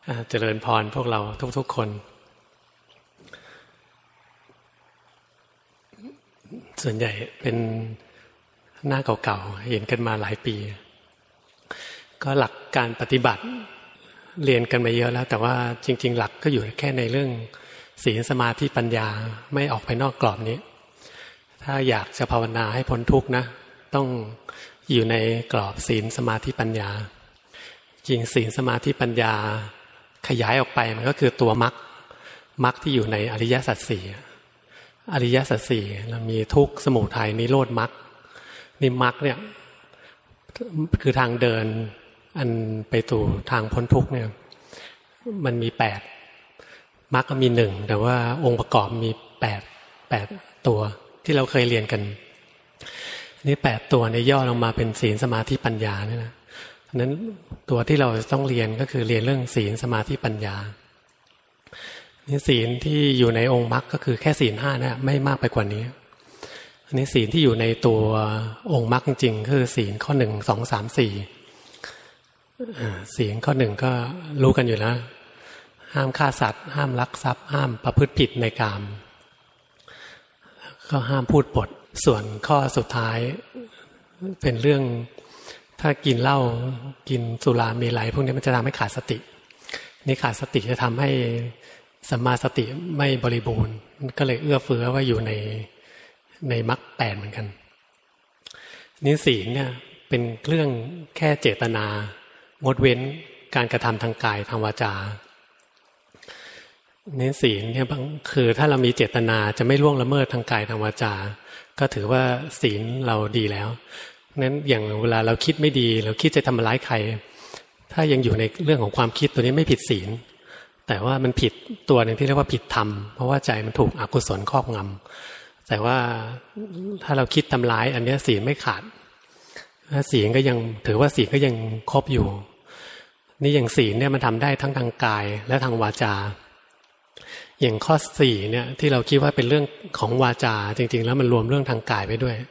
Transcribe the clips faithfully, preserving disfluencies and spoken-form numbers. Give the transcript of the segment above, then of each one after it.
เจริญพรพวกเราทุกๆคนส่วนใหญ่เป็นหน้าเก่าๆเห็นกันมาหลายปีก็หลักการปฏิบัติเรียนกันมาเยอะแล้วแต่ว่าจริงๆหลักก็อยู่แค่ในเรื่องศีลสมาธิปัญญาไม่ออกไปนอกกรอบนี้ถ้าอยากจะภาวนาให้พ้นทุกข์นะต้องอยู่ในกรอบศีลสมาธิปัญญาจริงศีลสมาธิปัญญาขยายออกไปมันก็คือตัวมรรคมรรคที่อยู่ในอริยสัจสี่อริยสัจสี่เรามีทุกข์สมุทัยนิโรธมรรคนี่มรรคเนี่ยคือทางเดินอันไปสู่ทางพ้นทุกข์เนี่ยมันมีแปดมรรคก็มีหนึ่งแต่ว่าองค์ประกอบมีแปดแปดตัวที่เราเคยเรียนกันนี่แปดตัวในย่อลงมาเป็นศีลสมาธิปัญญาเนี่ยนะนั้นตัวที่เราต้องเรียนก็คือเรียนเรื่องศีลสมาธิปัญญานี่ศีลที่อยู่ในองค์มรรคก็คือแค่ศีลห้านะไม่มากไปกว่านี้อันนี้ศีลที่อยู่ในตัวองค์มรรคจริงๆคือศีลข้อหนึ่งสองสามสี่ศีลข้อหนึ่งก็รู้กันอยู่แล้วห้ามฆ่าสัตว์ห้ามลักทรัพย์ห้ามประพฤติผิดในกามก็ห้ามพูดปดส่วนข้อสุดท้ายเป็นเรื่องถ้ากินเหล้ากินสุราเมลัยพวกนี้มันจะทำให้ขาดสตินี่ขาดสติจะทำให้สัมมาสติไม่บริบูรณ์ก็เลยเอื้อเฟื้อว่าอยู่ในในมรรคแปดเหมือนกันนี่ศีลเนี่ยเป็นเรื่องแค่เจตนางดเว้นการกระทำทางกายทางวาจานี่ศีลเนี่ยบางคือถ้าเรามีเจตนาจะไม่ล่วงละเมิดทางกายทางวาจาก็ถือว่าศีลเราดีแล้วนั้นอย่างเวลาเราคิดไม่ดีเราคิดจะทำร้ายใครถ้ายังอยู่ในเรื่องของความคิดตัวนี้ไม่ผิดศีลแต่ว่ามันผิดตัวหนึ่งที่เรียกว่าผิดธรรมเพราะว่าใจมันถูกอกุศลครอบงำแต่ว่าถ้าเราคิดทำร้ายอันนี้ศีลไม่ขาดศีลก็ยังถือว่าศีลก็ยังครบอยู่นี่อย่างศีลเนี่ยมันทำได้ทั้งทางกายและทางวาจาอย่างข้อสี่เนี่ยที่เราคิดว่าเป็นเรื่องของวาจาจริงๆแล้วมันรวมเรื่องทางกายไปด้วย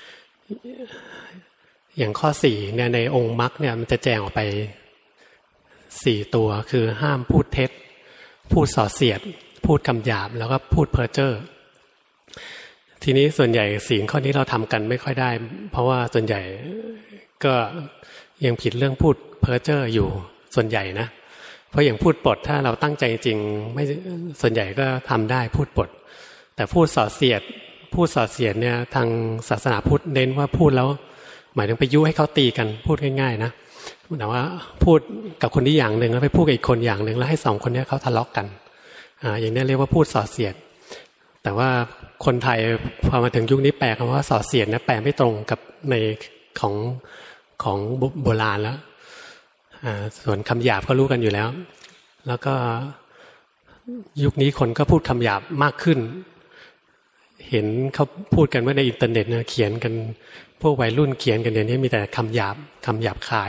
อย่างข้อสี่เนี่ยในองค์มรรคเนี่ยมันจะแจงออกไปสี่ตัวคือห้ามพูดเท็จพูดส่อเสียดพูดคำหยาบแล้วก็พูดเพ้อเจ้อทีนี้ส่วนใหญ่ศีลข้อนี้เราทำกันไม่ค่อยได้เพราะว่าส่วนใหญ่ก็ยังผิดเรื่องพูดเพ้อเจ้ออยู่ส่วนใหญ่นะเพราะอย่างพูดปดถ้าเราตั้งใจจริงไม่ส่วนใหญ่ก็ทำได้พูดปดแต่พูดส่อเสียดพูดส่อเสียดเนี่ยทางศาสนาพุทธเน้นว่าพูดแล้วหมายถึงไปยุให้เขาตีกันพูดง่ายๆนะแต่ว่าพูดกับคนนี้อย่างหนึ่งแล้วไปพูดกับอีกคนอย่างหนึ่งแล้วให้สองคนนี้เขาทะเลาะกันอ่าอย่างนี้เรียกว่าพูดส่อเสียดแต่ว่าคนไทยพอมาถึงยุคนี้แปลคำว่าส่อเสียดนะแปลไม่ตรงกับในของของโบราณแล้วอ่าส่วนคำหยาบก็รู้กันอยู่แล้วแล้วก็ยุคนี้คนก็พูดคำหยาบมากขึ้นเห็นเขาพูดกันว่าในอินเทอร์เน็ตเนี่ยเขียนกันพวกวัยรุ่นเขียนกันเดี๋ยวนี้มีแต่คำหยาบคำหยาบคาย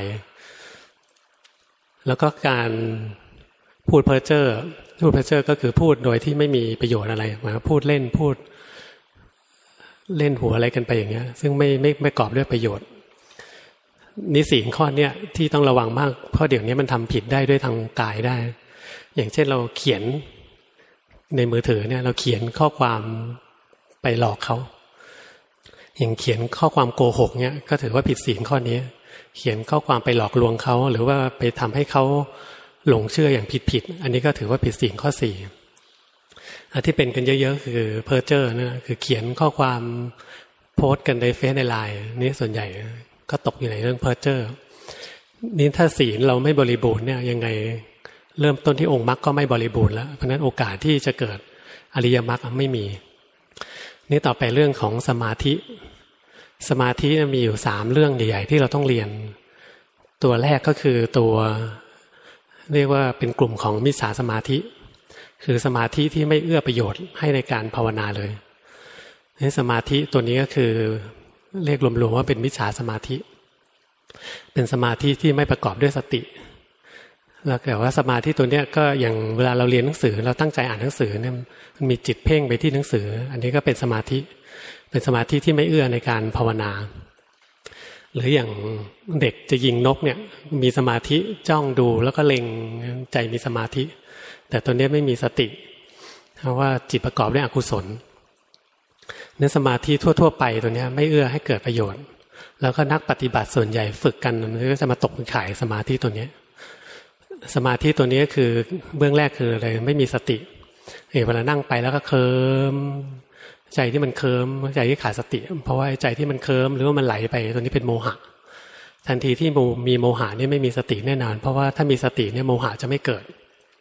แล้วก็การพูดเพ้อเจ้อพูดเพ้อเจ้อก็คือพูดโดยที่ไม่มีประโยชน์อะไรหมายว่าพูดเล่นพูดเล่นหัวอะไรกันไปอย่างเงี้ยซึ่งไม่ไม่ไม่กอบด้วยประโยชน์นี่ศีลข้อเนี้ยที่ต้องระวังมากเพราะเดี๋ยวนี้มันทำผิดได้ด้วยทางกายได้อย่างเช่นเราเขียนในมือถือเนี่ยเราเขียนข้อความไปหลอกเขาอย่างเขียนข้อความโกหกเนี่ยก็ถือว่าผิดศีลข้อนี้เขียนข้อความไปหลอกลวงเขาหรือว่าไปทำให้เขาหลงเชื่ออย่างผิดๆอันนี้ก็ถือว่าผิดศีลข้อสี่อันที่เป็นกันเยอะๆคือเพ้อเจ้อนะคือเขียนข้อความโพสต์กันในเฟซในไลน์นี่ส่วนใหญ่ก็ตกอยู่ในเรื่องเพ้อเจ้อนี่ถ้าศีลเราไม่บริบูรณ์เนี่ยยังไงเริ่มต้นที่องค์มรรคก็ไม่บริบูรณ์แล้วเพราะนั้นโอกาสที่จะเกิดอริยมรรคไม่มีนี่ต่อไปเรื่องของสมาธิสมาธิมีอยู่สามเรื่องใหญ่ๆที่เราต้องเรียนตัวแรกก็คือตัวเรียกว่าเป็นกลุ่มของมิจฉาสมาธิคือสมาธิที่ไม่เอื้อประโยชน์ให้ในการภาวนาเลยนี่สมาธิตัวนี้ก็คือเรียกรวมๆว่าเป็นมิจฉาสมาธิเป็นสมาธิที่ไม่ประกอบด้วยสติแล้วแต่ว่าสมาธิตัวเนี้ยก็อย่างเวลาเราเรียนหนังสือเราตั้งใจอ่านหนังสือเนี่ยมันมีจิตเพ่งไปที่หนังสืออันนี้ก็เป็นสมาธิเป็นสมาธิที่ไม่เอื้อในการภาวนาหรืออย่างเด็กจะยิงนกเนี่ยมีสมาธิจ้องดูแล้วก็เล็งใจมีสมาธิแต่ตัวนี้ไม่มีสติเพราะว่าจิตประกอบด้วยอกุศลเนื้อสมาธิทั่วๆไปตัวนี้ไม่เอื้อให้เกิดประโยชน์แล้วก็นักปฏิบัติส่วนใหญ่ฝึกกันมันก็จะมาตกเป็นข่ายสมาธิตัวนี้สมาธิตัวนี้คือเบื้องแรกคืออะไรไม่มีสติเวลานั่งไปแล้วก็เคลิ้มใจที่มันเคลิ้มใจที่ขาดสติเพราะว่าใจที่มันเคลิ้มหรือว่ามันไหลไปตัวนี้เป็นโมหะทันทีที่มีโมหะนี่ไม่มีสติแน่นอนเพราะว่าถ้ามีสติเนี่ยโมหะจะไม่เกิด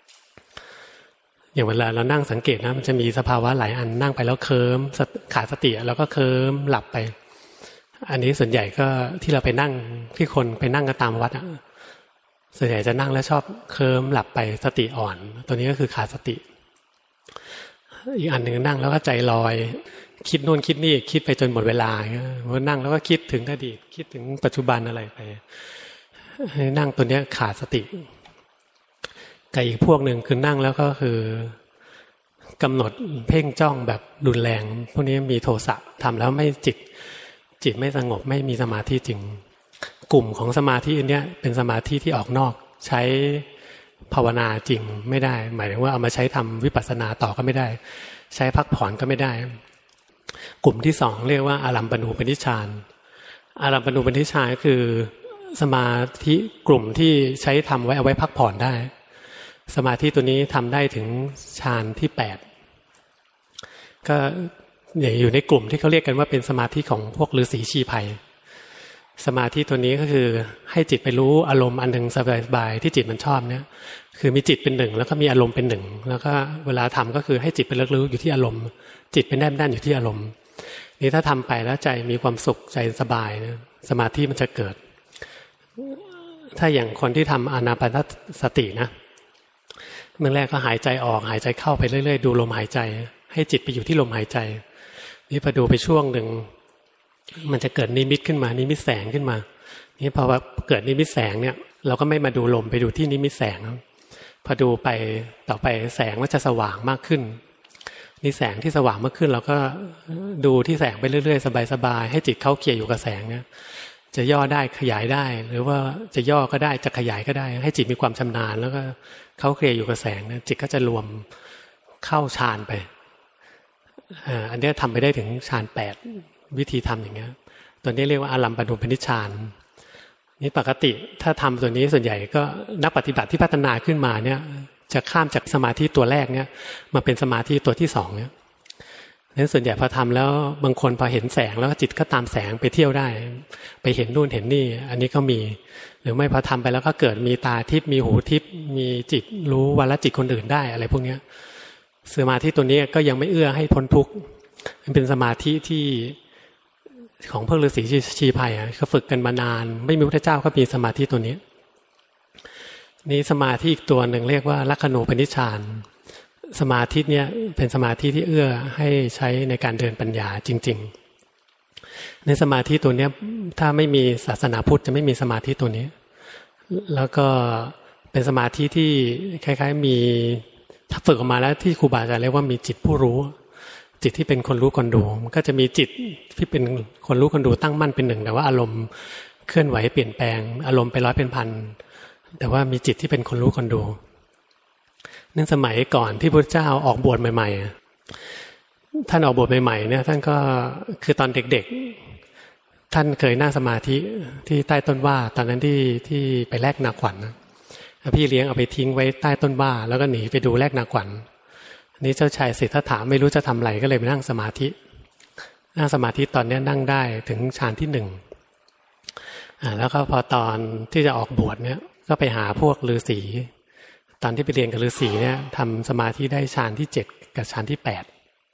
อย่างเวลาเรานั่งสังเกตนะมันจะมีสภาวะหลายอันนั่งไปแล้วเคลิ้มขาดสติแล้วก็เคลิ้มหลับไปอันนี้ส่วนใหญ่ก็ที่เราไปนั่งที่คนไปนั่งกันตามวัดอ่ะส่วนใหญ่จะนั่งแล้วชอบเคลิ้มหลับไปสติอ่อนตัวนี้ก็คือขาดสติอีกอันหนึ่งนั่งแล้วก็ใจลอยคิดโน่นคิดนี่คิดไปจนหมดเวลาเมื่อนั่งแล้วก็คิดถึงอดีตคิดถึงปัจจุบันอะไรไปให้นั่งตัวนี้ขาดสติกับอีกพวกหนึ่งคือนั่งแล้วก็คือกำหนดเพ่งจ้องแบบรุนแรงพวกนี้มีโทสะทำแล้วไม่จิตจิตไม่สงบไม่มีสมาธิจริงกลุ่มของสมาธิอันนี้เป็นสมาธิที่ออกนอกใช้ภาวนาจริงไม่ได้หมายถึงว่าเอามาใช้ทำวิปัสสนาต่อก็ไม่ได้ใช้พักผ่อนก็ไม่ได้กลุ่มที่สองเรียกว่าอารัมปณูปนิชฌานอารัมปณูปนิชฌานก็คือสมาธิกลุ่มที่ใช้ทำไว้เอาไว้พักผ่อนได้สมาธิตัวนี้ทำได้ถึงฌานที่แปดก็อยู่ในกลุ่มที่เขาเรียกกันว่าเป็นสมาธิของพวกฤาษีชีไพรสมาธิตัวนี้ก็คือให้จิตไปรู้อารมณ์อันหนึ่งสบายๆที่จิตมันชอบเนี่ยคือมีจิตเป็นหนึ่งแล้วก็มีอารมณ์เป็นหนึ่งแล้วก็เวลาทำก็คือให้จิตไปเลิกรู้อยู่ที่อารมณ์จิตเป็นแนบแน่นอยู่ที่อารมณ์นี่ถ้าทำไปแล้วใจมีความสุขใจสบายนะสมาธิมันจะเกิดถ้าอย่างคนที่ทำอานาปานสตินะเมื่อแรกก็หายใจออกหายใจเข้าไปเรื่อยๆดูลมหายใจให้จิตไปอยู่ที่ลมหายใจนี่พอดูไปช่วงหนึ่งมันจะเกิดนิมิตขึ้นมานิมิตแสงขึ้นมานี่พอเกิดนิมิตแสงเนี่ยเราก็ไม่มาดูลมไปดูที่นิมิตแสงพอดูไปต่อไปแสงมันจะสว่างมากขึ้นนี่แสงที่สว่างมากขึ้นเราก็ดูที่แสงไปเรื่อยๆสบายๆให้จิตเข้าเกี่ยวอยู่กับแสงเนี่ยจะย่อได้ขยายได้หรือว่าจะย่อก็ได้จะขยายก็ได้ให้จิตมีความชำนาญแล้วก็เข้าเคลียร์อยู่กับแสงนะจิตก็จะรวมเข้าฌานไปอันนี้ทำไปได้ถึงฌานแปดวิธีทำอย่างเงี้ยตัวนี้เรียกว่าอารัมปณูปนิชฌานนี่ปกติถ้าทำตัวนี้ส่วนใหญ่ก็นักปฏิบัติที่พัฒนาขึ้นมาเนี่ยจะข้ามจากสมาธิตัวแรกเนี่ยมาเป็นสมาธิตัวที่สองเนี่ยนั้นส่วนใหญ่พอทำแล้วบางคนพอเห็นแสงแล้วจิตก็ตามแสงไปเที่ยวได้ไปเห็นนู่นเห็นนี่อันนี้ก็มีหรือไม่พอทำไปแล้วก็เกิดมีตาทิพย์มีหูทิพย์มีจิตรู้วาระจิตคนอื่นได้อะไรพวกนี้สมาธิตัวนี้ก็ยังไม่เอื้อให้พ้นทุกข์มันเป็นสมาธิที่ของพวกฤาษีชีไพรเขาฝึกกันมานานไม่มีพระพุทธเจ้าก็มีสมาธิตัวนี้นี่สมาธิอีกตัวหนึ่งเรียกว่าลักขณูปนิชฌานสมาธิเนี่ยเป็นสมาธิที่เอื้อให้ใช้ในการเดินปัญญาจริงๆในสมาธิตัวนี้ถ้าไม่มีศาสนาพุทธจะไม่มีสมาธิตัวนี้แล้วก็เป็นสมาธิที่คล้ายๆมีถ้าฝึกออกมาแล้วที่ครูบาอาจารย์เรียกว่ามีจิตผู้รู้จิตที่เป็นคนรู้คนดูมันก็จะมีจิตที่เป็นคนรู้คนดูตั้งมั่นเป็นหนึ่งแต่ว่าอารมณ์เคลื่อนไหวเปลี่ยนแปลงอารมณ์ไปร้อยเป็นพันแต่ว่ามีจิตที่เป็นคนรู้คนดูนั่นสมัยก่อนที่พระเจ้าออกบวชใหม่ๆท่านออกบวชใหม่ๆเนี่ยท่านก็คือตอนเด็กๆท่านเคยนั่งสมาธิที่ใต้ต้นว่าตอนนั้นที่ที่ไปแลกนาขวัญพี่เลี้ยงเอาไปทิ้งไว้ใต้ต้นว่าแล้วก็หนีไปดูแลกนาขวัญนี้เจ้าชายสิทธัตถะไม่รู้จะทำอะไรก็เลยไปนั่งสมาธินั่งสมาธิตอนนี้นั่งได้ถึงฌานที่หนึ่งอ่าแล้วก็พอตอนที่จะออกบวชเนี่ยก็ไปหาพวกฤาษีตอนที่ไปเรียนกับฤาษีเนี่ยทำสมาธิได้ฌานที่เจ็ดกับฌานที่แปด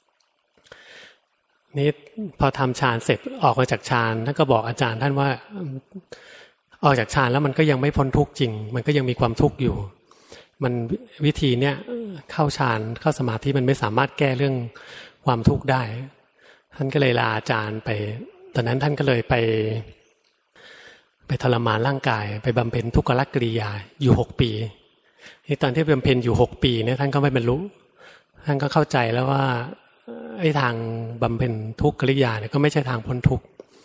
นี่พอทำฌานเสร็จออกมาจากฌานท่านก็บอกอาจารย์ท่านว่าออกจากฌานแล้วมันก็ยังไม่พ้นทุกข์จริงมันก็ยังมีความทุกข์อยู่มันวิธีเนี้ยเข้าฌานเข้าสมาธิมันไม่สามารถแก้เรื่องความทุกข์ได้ท่านก็เลยลาอาจารย์ไปตอนนั้นท่านก็เลยไปไปทรมานร่างกายไปบำเพ็ญทุกขกิริยาอยู่หกปีที่ตอนที่บำเพ็ญอยู่หกปีเนี่ยท่านก็ไม่บรรลุท่านก็เข้าใจแล้วว่าไอ้ทางบำเพ็ญทุกขกิริยาเนี่ยก็ไม่ใช่ทางพ้นทุกข์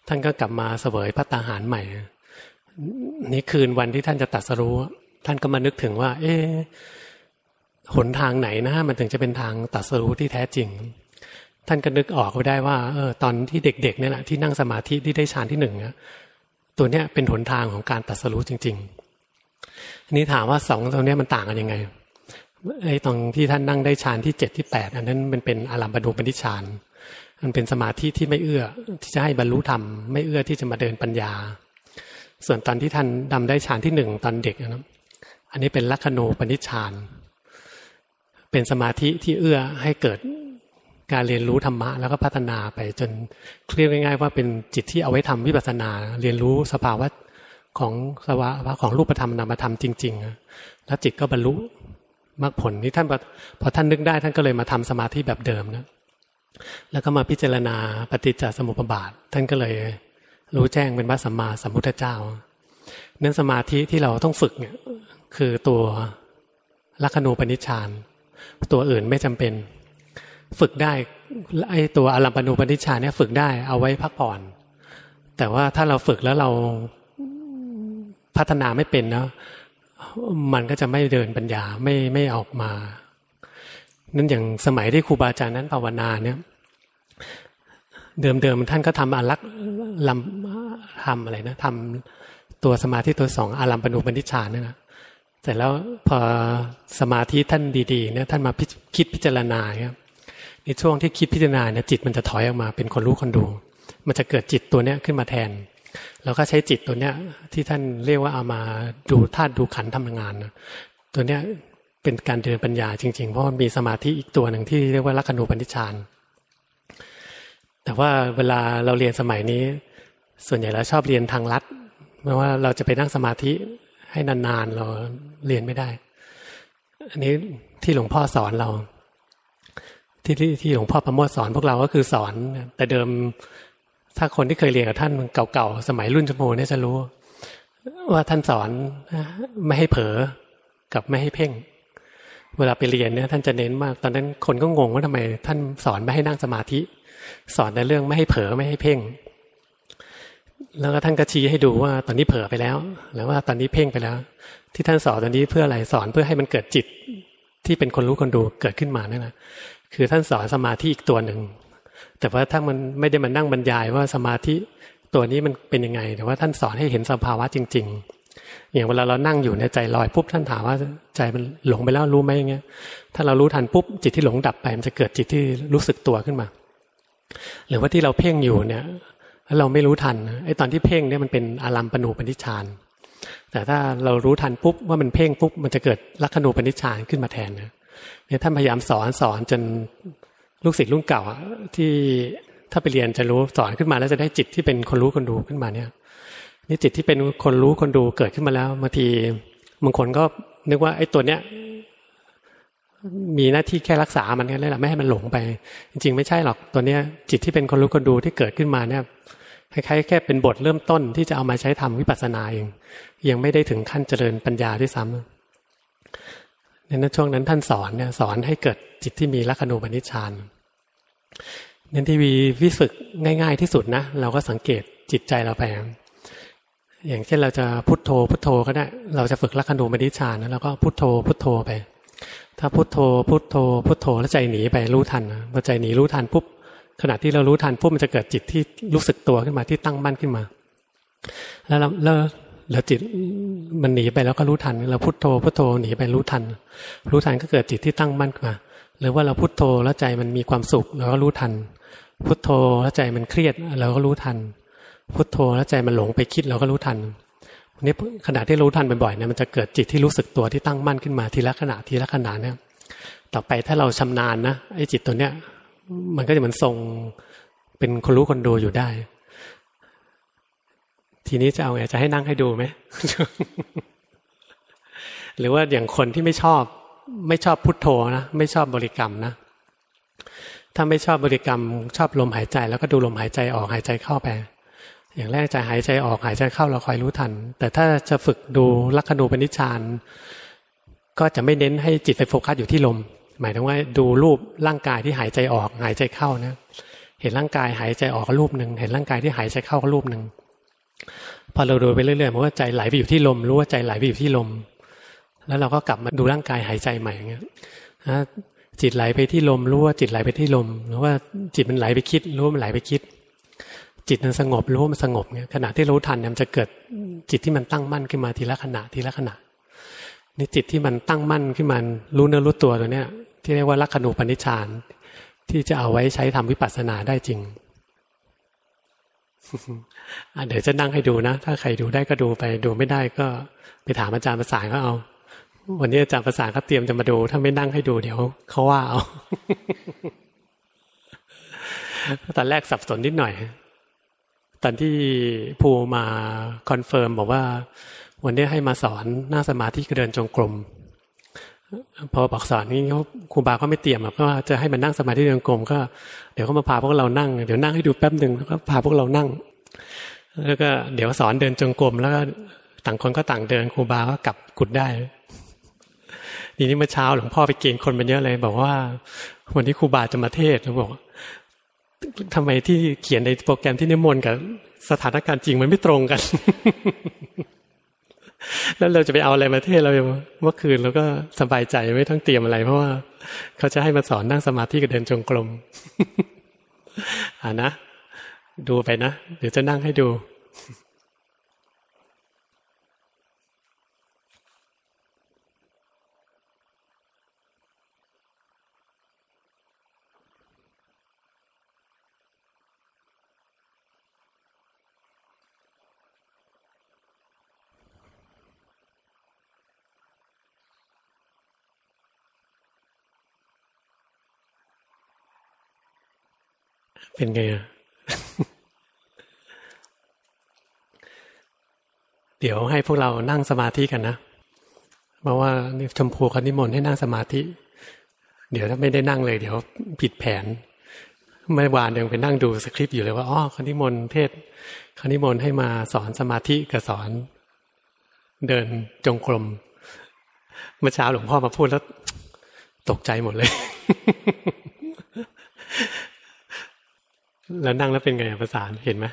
ท่านก็กลับมาเสวยภัตตาหารใหม่นี่คืนวันที่ท่านจะตรัสรู้ท่านก็มานึกถึงว่าเอ๊ะหนทางไหนนะมันถึงจะเป็นทางตรัสรู้ที่แท้จริงท่านก็นึกออกไปได้ว่าเออตอนที่เด็กๆเนี่ยแหละที่นั่งสมาธิที่ได้ฌานที่หนึ่งนะตัวเนี้ยเป็นหนทางของการตรัสรู้จริงๆอันนี้ถามว่าสองตัวเนี้ยมันต่างกันยังไงไอ้ตรงที่ท่านนั่งได้ฌานที่เจ็ดที่แปดอันนั้นมันเป็นอารัมภณูปนิชฌานมันเป็นสมาธิที่ไม่เอื้อที่จะให้บรรลุธรรมไม่เอื้อที่จะมาเดินปัญญาส่วนตอนที่ท่านดำได้ฌานที่หนึ่งตอนเด็กนะอันนี้เป็นลักขณูปนิชฌานเป็นสมาธิที่เอื้อให้เกิดการเรียนรู้ธรรมะแล้วก็พัฒนาไปจนเรียกง่ายๆว่าเป็นจิตที่เอาไว้ทำวิปัสสนาเรียนรู้สภาวะของสภาวะของรูปธรรมนามธรรมจริงๆแล้วจิตก็บรรลุมรรคผลนี้ท่านพอท่านนึกได้ท่านก็เลยมาทำสมาธิแบบเดิมนะแล้วก็มาพิจารณาปฏิจจสมุปบาทท่านก็เลยรู้แจ้งเป็นพระสัมมาสัมพุทธเจ้าเนื่องสมาธิที่เราต้องฝึกเนี่ยคือตัวลักขณูปนิชฌานตัวอื่นไม่จำเป็นฝึกได้ไอ้ตัวอารัมภณูปนิชฌานเนี่ยฝึกได้เอาไว้พักผ่อนแต่ว่าถ้าเราฝึกแล้วเราพัฒนาไม่เป็นเนาะมันก็จะไม่เดินปัญญาไม่ไม่ออกมานั่นอย่างสมัยที่ครูบาอาจารย์นั้นภาวนาเนี่ยเดิมๆท่านก็ทำอารักลำทำอะไรนะทำตัวสมาธิตัวสองอารัมภณูปนิชฌานนี่นะแต่แล้วพอสมาธิท่านดีๆเนี่ยท่านมาคิดพิจารณาเนี่ยในช่วงที่คิดพิจารณาเนี่ยจิตมันจะถอยออกมาเป็นคนรู้คนดูมันจะเกิดจิตตัวเนี้ยขึ้นมาแทนแล้วก็ใช้จิตตัวเนี้ยที่ท่านเรียกว่าเอามาดูธาตุดูขันธ์ทำงานนะตัวเนี้ยเป็นการเดินปัญญาจริงๆเพราะมันมีสมาธิอีกตัวหนึ่งที่เรียกว่าลักขณูปนิชฌานแต่ว่าเวลาเราเรียนสมัยนี้ส่วนใหญ่เราชอบเรียนทางลัดเพราะว่าเราจะไปนั่งสมาธิให้นานๆเราเรียนไม่ได้อันนี้ที่หลวงพ่อสอนเราที่ที่ที่หลวงพ่อประโมทสอนพวกเราก็คือสอนแต่เดิมถ้าคนที่เคยเรียนกับท่านเก่าๆสมัยรุ่นชมพูเนี่ยจะรู้ว่าท่านสอนไม่ให้เผลอกับไม่ให้เพ่งเวลาไปเรียนเนี่ยท่านจะเน้นมากตอนนั้นคนก็งงว่าทำไมท่านสอนไม่ให้นั่งสมาธิสอนในเรื่องไม่ให้เผลอไม่ให้เพ่งแล้วก็ท่านก็ชี้ให้ดูว่าตอนนี้เผลอไปแล้วหรือว่าตอนนี้เพ่งไปแล้วที่ท่านสอนตอนนี้เพื่ออะไรสอนเพื่อให้มันเกิดจิตที่เป็นคนรู้คนดูเกิดขึ้นมานั่นแหละคือท่านสอนสมาธิอีกตัวหนึ่งแต่ว่าถ้ามันไม่ได้มานั่งบรรยายว่าสมาธิตัวนี้มันเป็นยังไงแต่ว่าท่านสอนให้เห็นสภาวะจริงๆอย่างเวลาเรานั่งอยู่ในใจลอยปุ๊บท่านถามว่าใจมันหลงไปแล้วรู้ไหมอย่างเงี้ยถ้าเรารู้ทันปุ๊บจิตที่หลงดับไปมันจะเกิดจิตที่รู้สึกตัวขึ้นมาหรือว่าที่เราเพ่งอยู่เนี่ยแล้วเราไม่รู้ทันไอ้ตอนที่เพ่งเนี่ยมันเป็นอารัมภณูปนิชฌานแต่ถ้าเรารู้ทันปุ๊บว่ามันเพ่งปุ๊บมันจะเกิดลักขณูปนิชฌานขึ้นมาแทนนะเนี่ยท่านพยายามสอนสอนจนลูกศิษย์รุ่นเก่าที่ถ้าไปเรียนจะรู้สอนขึ้นมาแล้วจะได้จิตที่เป็นคนรู้คนดูขึ้นมาเนี่ยนี่จิตที่เป็นคนรู้คนดูเกิดขึ้นมาแล้วบางทีบางคนก็นึกว่าไอ้ตัวเนี้ยมีหน้าที่แค่รักษามันแค่นั้นแหละไม่ให้มันหลงไปจริงๆไม่ใช่หรอกตัวเนี้ยจิตที่เป็นคนรู้คนดูที่เกิดขึ้นมาเนี่ยคล้ายๆแค่เป็นบทเริ่มต้นที่จะเอามาใช้ทำวิปัสสนาเองยังไม่ได้ถึงขั้นเจริญปัญญาด้วยซ้ำในนั้นช่วงนั้นท่านสอนเนี่ยสอนให้เกิดจิตที่มีลักขณูปนิชฌานนั่นที่วีวิฝึกง่ายๆที่สุดนะเราก็สังเกตจิตใจเราไปอย่างเช่นเราจะพุทโธพุทโธก็ได้เราจะฝึกลักขณูปนิชฌานนะแล้วก็พุทโธพุทโธไปถ้าพุทโธพุทโธพุทโธแล้วใจหนีไปรู้ทันพอใจหนีรู้ทันปุ๊บขณะที่เรารู้ทันปุ๊บมันจะเกิดจิตที่รู้สึกตัวขึ้นมาที่ตั้งมั่นขึ้นมาแล้วแล้วแล้วจิตมันหนีไปแล้วก็รู้ทันเราพุทโธพุทโธหนีไปรู้ทันรู้ทันก็เกิดจิตที่ตั้งมั่นขึ้นมาหรือว่าเราพุทโธแล้วใจมันมีความสุขเราก็รู้ทันพุทโธแล้วใจมันเครียดเราก็รู้ทันพุทโธแล้วใจมันหลงไปคิดเราก็รู้ทันนี่ขณะที่รู้ทันบ่อยๆเนี่ยมันจะเกิดจิตที่รู้สึกตัวที่ตั้งมั่นขึ้นมาทีละขณะทีละขณะเนี่ยต่อไปถ้าเราชำนาญนะไอ้จิตตัวเนี้ยมันก็จะเหมือนทรงเป็นคนรู้คนดูอยู่ได้ทีนี้จะเอาไงจะให้นั่งให้ดูไหม หรือว่าอย่างคนที่ไม่ชอบไม่ชอบพุทโธนะไม่ชอบบริกรรมนะถ้าไม่ชอบบริกรรมชอบลมหายใจแล้วก็ดูลมหายใจออกหายใจเข้าไปอย่างแรกจะหายใจออกหายใจเข้าเราคอยรู้ทันแต่ถ้าจะฝึกดูลักขณูปนิชฌานก็จะไม่เน้นให้จิตไปโฟกัสอยู่ที่ลมหมายถึงว่าดูรูปร่างกายที่หายใจออกหายใจเข้านะเห็นร่างกายหายใจออกก็รูปหนึ่งเห็นร่างกายที่หายใจเข้าก็รูปหนึ่งพอเราดูไปเรื่อยๆมันว่าใจไหลไปอยู่ที่ลมรู้ว่าใจไหลไปอยู่ที่ลมแล้วเราก็กลับมาดูร่างกายหายใจใหม่อย่างเงี้ยจิตไหลไปที่ลมรู้ว่าจิตไหลไปที่ลมหรือว่าจิตมันไหลไปคิดรู้ว่ามันไหลไปคิดจิตมันสงบรู้ว่ามันสงบเงี้ยขณะที่รู้ทันเนี่ยมันจะเกิดจิตที่มันตั้งมั่นขึ้นมาทีละขณะทีละขณะนี่จิตที่มันตั้งมั่นขึ้นมารู้เนื้อรู้ตัวตัวเนี้ยที่เรียกว่าลักขณูปนิชฌานที่จะเอาไว้ใช้ทำวิปัสสนาได้จริง เดี๋ยวจะนั่งให้ดูนะถ้าใครดูได้ก็ดูไปดูไม่ได้ก็ไปถามอาจารย์ประสานก็เอาวันนี้อาจารย์ประสานเขาเตรียมจะมาดูถ้าไม่นั่งให้ดูเดี๋ยวเขาว่าเอา ตอนแรกสับสนนิดหน่อยตอนที่ภูมาคอนเฟิร์มบอกว่าวันนี้ให้มาสอนนั่งสมาธิก็เดินจงกรมพอบอกสอนนี้เขาครูบาเขาไม่เตรียมหรอกก็จะให้มันนั่งสมาธิเดินจงกรมก็เดี๋ยวเขามาพาพวกเรานั่งเดี๋ยวนั่งให้ดูแป๊บหนึ่งแล้วก็พาพวกเรานั่งแล้วก็เดี๋ยวสอนเดินจงกรมแล้วก็ต่างคนก็ต่างเดินครูบาก็กลับกุดได้ทีนี้เมื่อเช้าหลวงพ่อไปเกณฑ์คนมันเยอะเลยบอกว่าวันนี้ครูบาจะมาเทศน์แล้วบอกทำไมที่เขียนในโปรแกรมที่นิมนต์กับสถานการณ์จริงมันไม่ตรงกัน แล้วเราจะไปเอาอะไรมาเทศเราเมื่อคืนเราก็สบายใจไม่ต้องเตรียมอะไรเพราะว่าเขาจะให้มาสอนนั่งสมาธิกับเดินจงกรม อ่านะดูไปนะเดี๋ยวจะนั่งให้ดูเป็นไงอ่ะ เดี๋ยวให้พวกเรานั่งสมาธิกันนะเพราะว่านี่ชมพูเขานิมนต์ให้นั่งสมาธิเดี๋ยวถ้าไม่ได้นั่งเลยเดี๋ยวผิดแผนเมื่อวานยังไปนั่งดูสคริปต์อยู่เลยว่าอ๋อเขานิมนต์เทศเขานิมนต์ให้มาสอนสมาธิกับสอนเดินจงกรมเมื่อเช้าหลวงพ่อมาพูดแล้วตกใจหมดเลย แล้วนั่งแล้วเป็นไงประสานเห็นไหม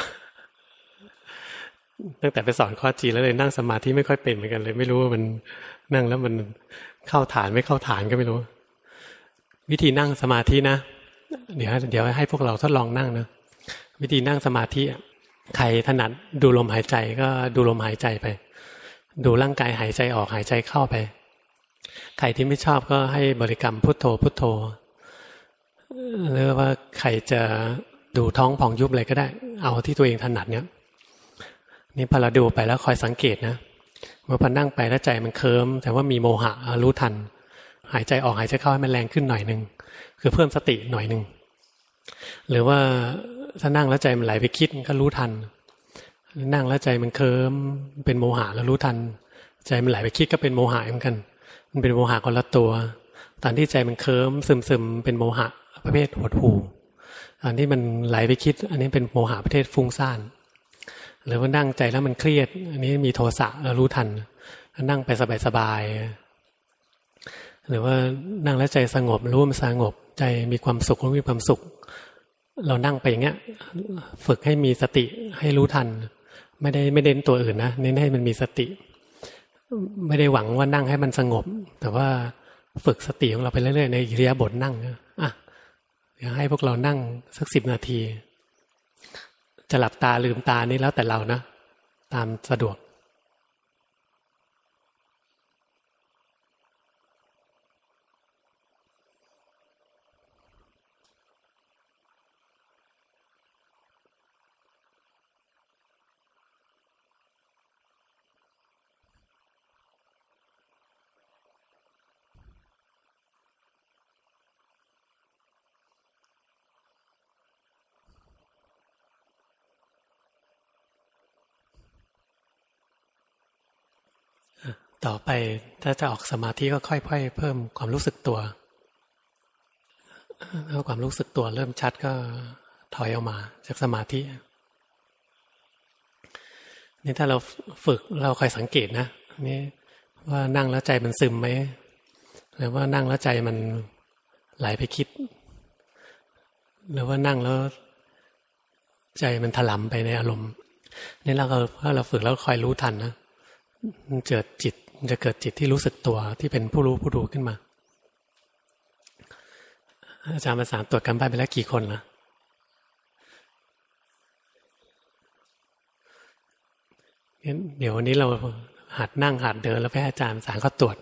ตั้งแต่ไปสอนข้อจีแล้วเลยนั่งสมาธิไม่ค่อยเป็นเหมือนกันเลยไม่รู้ว่ามันนั่งแล้วมันเข้าฐานไม่เข้าฐานก็ไม่รู้วิธีนั่งสมาธินะเดี๋ยวเดี๋ยวให้พวกเราทดลองนั่งนะวิธีนั่งสมาธิใครถนัดดูลมหายใจก็ดูลมหายใจไปดูร่างกายหายใจออกหายใจเข้าไปใครที่ไม่ชอบก็ให้บริกรรมพุทโธพุทโธหรือว่าใครจะดูท้องผ่องยุบอะไรก็ได้เอาที่ตัวเองถนัดเนี้ยนี่พอเราดูไปแล้วคอยสังเกตนะว่าพอนั่งไปแล้วใจมันเคิมแต่ว่ามีโมหะรู้ทันหายใจออกหายใจเข้าให้มันแรงขึ้นหน่อยนึงคือเพิ่มสติหน่อยนึงหรือว่าถ้านั่งแล้วใจมันไหลไปคิดก็รู้ทันนั่งแล้วใจมันเคิมเป็นโมหะแล้วรู้ทันใจมันไหลไปคิดก็เป็นโมหะเหมือนกันมันเป็นโมหะคนละตัวตอนที่ใจมันเคิมซึมๆเป็นโมหะประเภทหดหู่ตอนที่มันไหลไปคิดอันนี้เป็นโมหะประเภทฟุ้งซ่านหรือว่านั่งใจแล้วมันเครียดอันนี้มีโทสะแล้วรู้ทันนั่งไปสบายๆหรือว่านั่งแล้วใจสงบรู้ว่ามันสงบใจมีความสุขรู้มีความสุขเรานั่งไปอย่างเงี้ยฝึกให้มีสติให้รู้ทันไม่ได้ไม่เน้นตัวอื่นนะเน้นให้มันมีสติไม่ได้หวังว่านั่งให้มันสงบแต่ว่าฝึกสติของเราไปเรื่อยๆในอิริยาบถนั่งอ่ะเดี๋ยวให้พวกเรานั่งสักสิบนาทีจะหลับตาลืมตานี่แล้วแต่เรานะตามสะดวกต่อไปถ้าจะออกสมาธิก็ค่อยๆเพิ่มความรู้สึกตัวถ้าความรู้สึกตัวเริ่มชัดก็ถอยออกมาจากสมาธินี่ถ้าเราฝึกเราคอยสังเกตนะนี่ว่านั่งแล้วใจมันซึมไหมหรือว่านั่งแล้วใจมันไหลไปคิดหรือว่านั่งแล้วใจมันถลำไปในอารมณ์นี่เราก็ถ้าเราฝึกแล้วคอยรู้ทันนะมันเกิดจิตมันจะเกิดจิตที่รู้สึกตัวที่เป็นผู้รู้ผู้ดูขึ้นมาอาจารย์ประสานตรวจกันบ้านไปแล้วกี่คนละเดี๋ยววันนี้เราหัดนั่งหัดเดินแล้วไปให้อาจารย์สารเขาตรวจ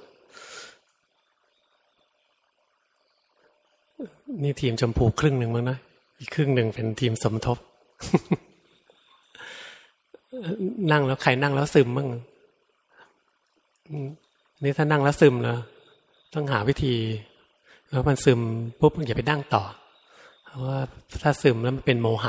นี่ทีมชมพูครึ่งหนึ่งมั้งนะอีกครึ่งหนึ่งเป็นทีมสมทบ นั่งแล้วใครนั่งแล้วซึมมั้งนี่ถ้านั่งแล้วซึมแล้วต้องหาวิธีแล้วมันซึมปุ๊บอย่าไปนั่งต่อเพราะว่าถ้าซึมแล้วมันเป็นโมหะ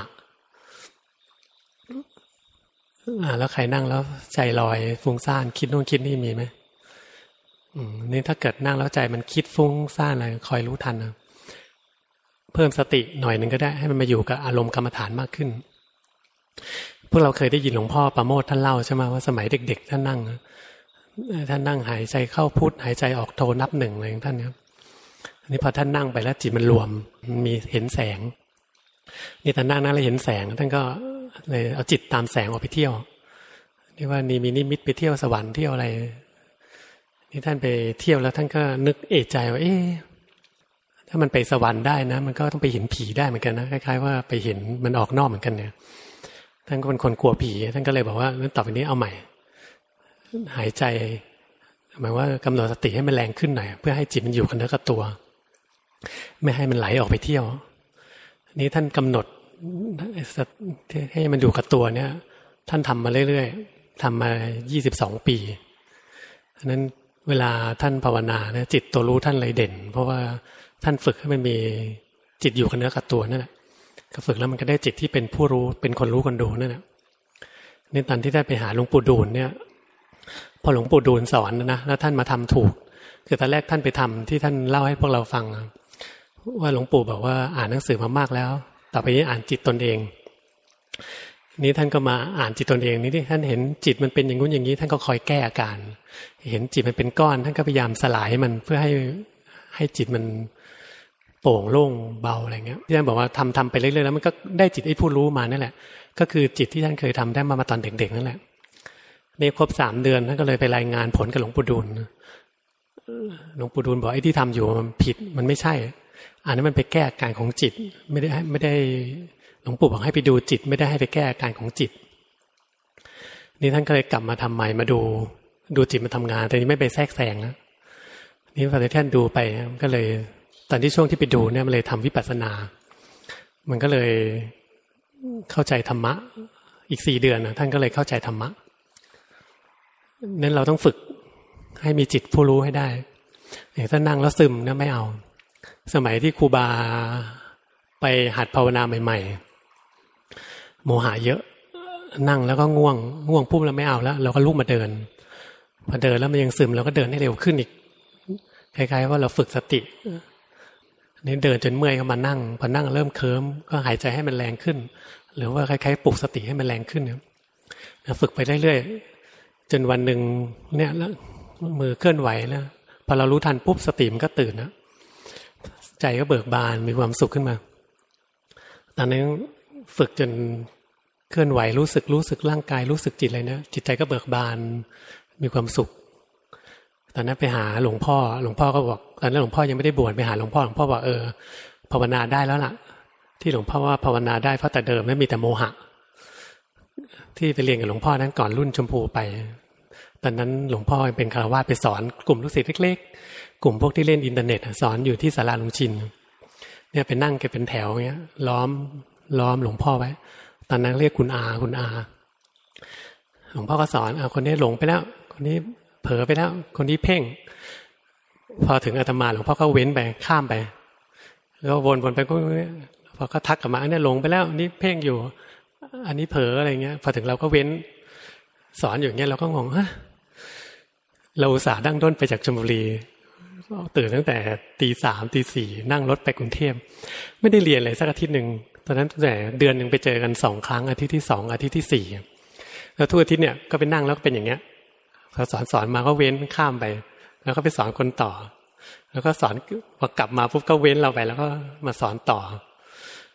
อ่าแล้วใครนั่งแล้วใจลอยฟุ้งซ่านคิดโน่นคิดนี่มีไหมอืมนี่ถ้าเกิดนั่งแล้วใจมันคิดฟุ้งซ่านอะไรคอยรู้ทันนะเพิ่มสติหน่อยหนึ่งก็ได้ให้มันมาอยู่กับอารมณ์กรรมฐานมากขึ้นพวกเราเคยได้ยินหลวงพ่อประโมทท่านเล่าใช่ไหมว่าสมัยเด็กๆท่านนั่งท่านนั่งหายใจเข้าพุทหายใจออกโทนับหนึ่งอะไรของท่านครับอันนี้พอท่านนั่งไปแล้วจิตมันรวมมีเห็นแสงนี่ท่านนั่งนั่งแล้วเห็นแสงท่านก็เลยเอาจิตตามแสงออกไปเที่ยวนี่ว่านี่มีนิมิตไปเที่ยวสวรรค์เที่ยวอะไรนี่ท่านไปเที่ยวแล้วท่านก็นึกเอะใจว่าเอ๊ะถ้ามันไปสวรรค์ได้นะมันก็ต้องไปเห็นผีได้เหมือนกันนะคล้ายๆว่าไปเห็นมันออกนอกเหมือนกันเนี่ยท่านก็เป็นคนกลัวผีท่านก็เลยบอกว่าต่อไปนี้เอาใหม่หายใจหมายว่ากำหนดสติให้มันแรงขึ้นหน่อยเพื่อให้จิตมันอยู่กับเนื้อกับตัวไม่ให้มันไหลออกไปเที่ยวนี้ท่านกำหนดให้มันอยู่กับตัวเนี่ยท่านทำมาเรื่อยๆทำมายี่สิบสองปีฉะนั้นเวลาท่านภาวนาเนี่ยจิตตัวรู้ท่านเลยเด่นเพราะว่าท่านฝึกให้มันมีจิตอยู่กับเนื้อกับตัวนั่นแหละก็ฝึกแล้วมันก็ได้จิตที่เป็นผู้รู้เป็นคนรู้คนดูนั่นแหละนี่ตอนที่ได้ไปหาหลวงปู่ดูลเนี่ยพอหลวงปู่ดูลสอนนะแล้วท่านมาทำถูกคือตอนแรกท่านไปทำที่ท่านเล่าให้พวกเราฟังว่าหลวงปู่บอกว่าอ่านหนังสือมามากแล้วต่อไปนี้อ่านจิตตนเองนี้ท่านก็มาอ่านจิตตนเองนี่ที่ท่านเห็นจิตมันเป็นอย่างงู้นอย่างนี้ท่านก็คอยแก้อาการเห็นจิตมันเป็นก้อนท่านก็พยายามสลายมันเพื่อให้ให้จิตมันโปร่งโล่งเบาอะไรเงี้ยที่ท่านบอกว่าทำทำไปเรื่อยๆแล้วมันก็ได้จิตไอ้ผู้รู้มานั่นแหละก็คือจิตที่ท่านเคยทำได้มามาตอนเด็กๆนั่นแหละนี่ครบสามเดือนท่านก็เลยไปรายงานผลกับหลวงปู่ดูลหลวงปู่ดูลบอกไอ้ที่ทำอยู่มันผิดมันไม่ใช่อันนั้นมันไปแก้อาการของจิตไม่ได้ไม่ได้หลวงปู่บอกให้ไปดูจิตไม่ได้ให้ไปแก้อาการของจิตนี่ท่านก็เลยกลับมาทำใหม่มาดูดูจิตมันทำงานแต่นี้ไม่ไปแทรกแซงนะนี่พอท่านดูไปก็เลยตอนที่ช่วงที่ไปดูเนี่ยมันเลยทำวิปัสสนามันก็เลยเข้าใจธรรมะอีกสี่เดือนนะท่านก็เลยเข้าใจธรรมะนั้นเราต้องฝึกให้มีจิตผู้รู้ให้ได้ถ้านั่งแล้วซึมนะไม่เอาสมัยที่ครูบาไปหัดภาวนาใหม่ๆโมหะเยอะนั่งแล้วก็ง่วงง่วงปุ๊บแล้วไม่เอาแล้วเราก็ลุกมาเดินพอเดินแล้วมันยังซึมเราก็เดินให้เร็วขึ้นอีกคล้ายๆว่าเราฝึกสตินี่เดินจนเมื่อยก็มานั่งพอนั่งเริ่มเคลิ้มก็หายใจให้มันแรงขึ้นหรือว่าคล้ายๆปลุกสติให้มันแรงขึ้นนะฝึกไปเรื่อยๆจนวันหนึ่งเนี่ยแล้วมือเคลื่อนไหวแล้วพอเรารู้ทันปุ๊บสติมันก็ตื่นนะใจก็เบิกบานมีความสุขขึ้นมาตอนนั้นฝึกจนเคลื่อนไหวรู้สึกรู้สึกร่างกายรู้สึกจิตอะไรนะจิตใจก็เบิกบานมีความสุขตอนนั้นไปหาหลวงพ่อหลวงพ่อก็บอกตอนนั้นหลวงพ่อยังไม่ได้บวชไปหาหลวงพ่อหลวงพ่อบอกเออภาวนาได้แล้วล่ะที่หลวงพ่อว่าภาวนาได้เพราะแต่เดิมไม่มีแต่โมหะที่ไปเรียนกับหลวงพ่อนั้นก่อนรุ่นชมพูไปตอนนั้นหลวงพ่อเป็นคฤหัสถ์ไปสอนกลุ่มลูกศิษย์เล็กๆกลุ่มพวกที่เล่นอินเทอร์เน็ตสอนอยู่ที่ศาลาลุงชินเนี่ยไปนั่งกันเป็นแถวเงี้ยล้อมล้อมหลวงพ่อไว้ตอนนั้นเรียกคุณอาคุณอาหลวงพ่อก็สอนเอาคนนี้หลงไปแล้วคนนี้เผลอไปแล้วคนนี้เพ่งพอถึงอาตมาหลวงพ่อก็เว้นไปข้ามไปแล้ววนวนไปก็พอก็ทักกลับมาอันนี้หลงไปแล้วนี่เพ่งอยู่อันนี้เผลออะไรเงี้ยพอถึงเราก็เว้นสอนอยู่เงี้ยเราก็งงฮะเราอุตส่าห์ดั้งด้นไปจากชลบุรีตื่นตั้งแต่ตีสามตีสี่นั่งรถไปกรุงเทพไม่ได้เรียนเลยสักอาทิตย์หนึ่งตอนนั้นตั้งแต่เดือนหนึ่งไปเจอกันสองครั้งอาทิตย์ที่สองอาทิตย์ที่สี่แล้วทุกอาทิตย์เนี่ยก็ไปนั่งแล้วก็เป็นอย่างเงี้ยพอสอนสอนมาก็เว้นข้ามไปแล้วก็ไปสอนคนต่อแล้วก็สอนพอกลับมาปุ๊บก็เว้นเราไปแล้วก็มาสอนต่อ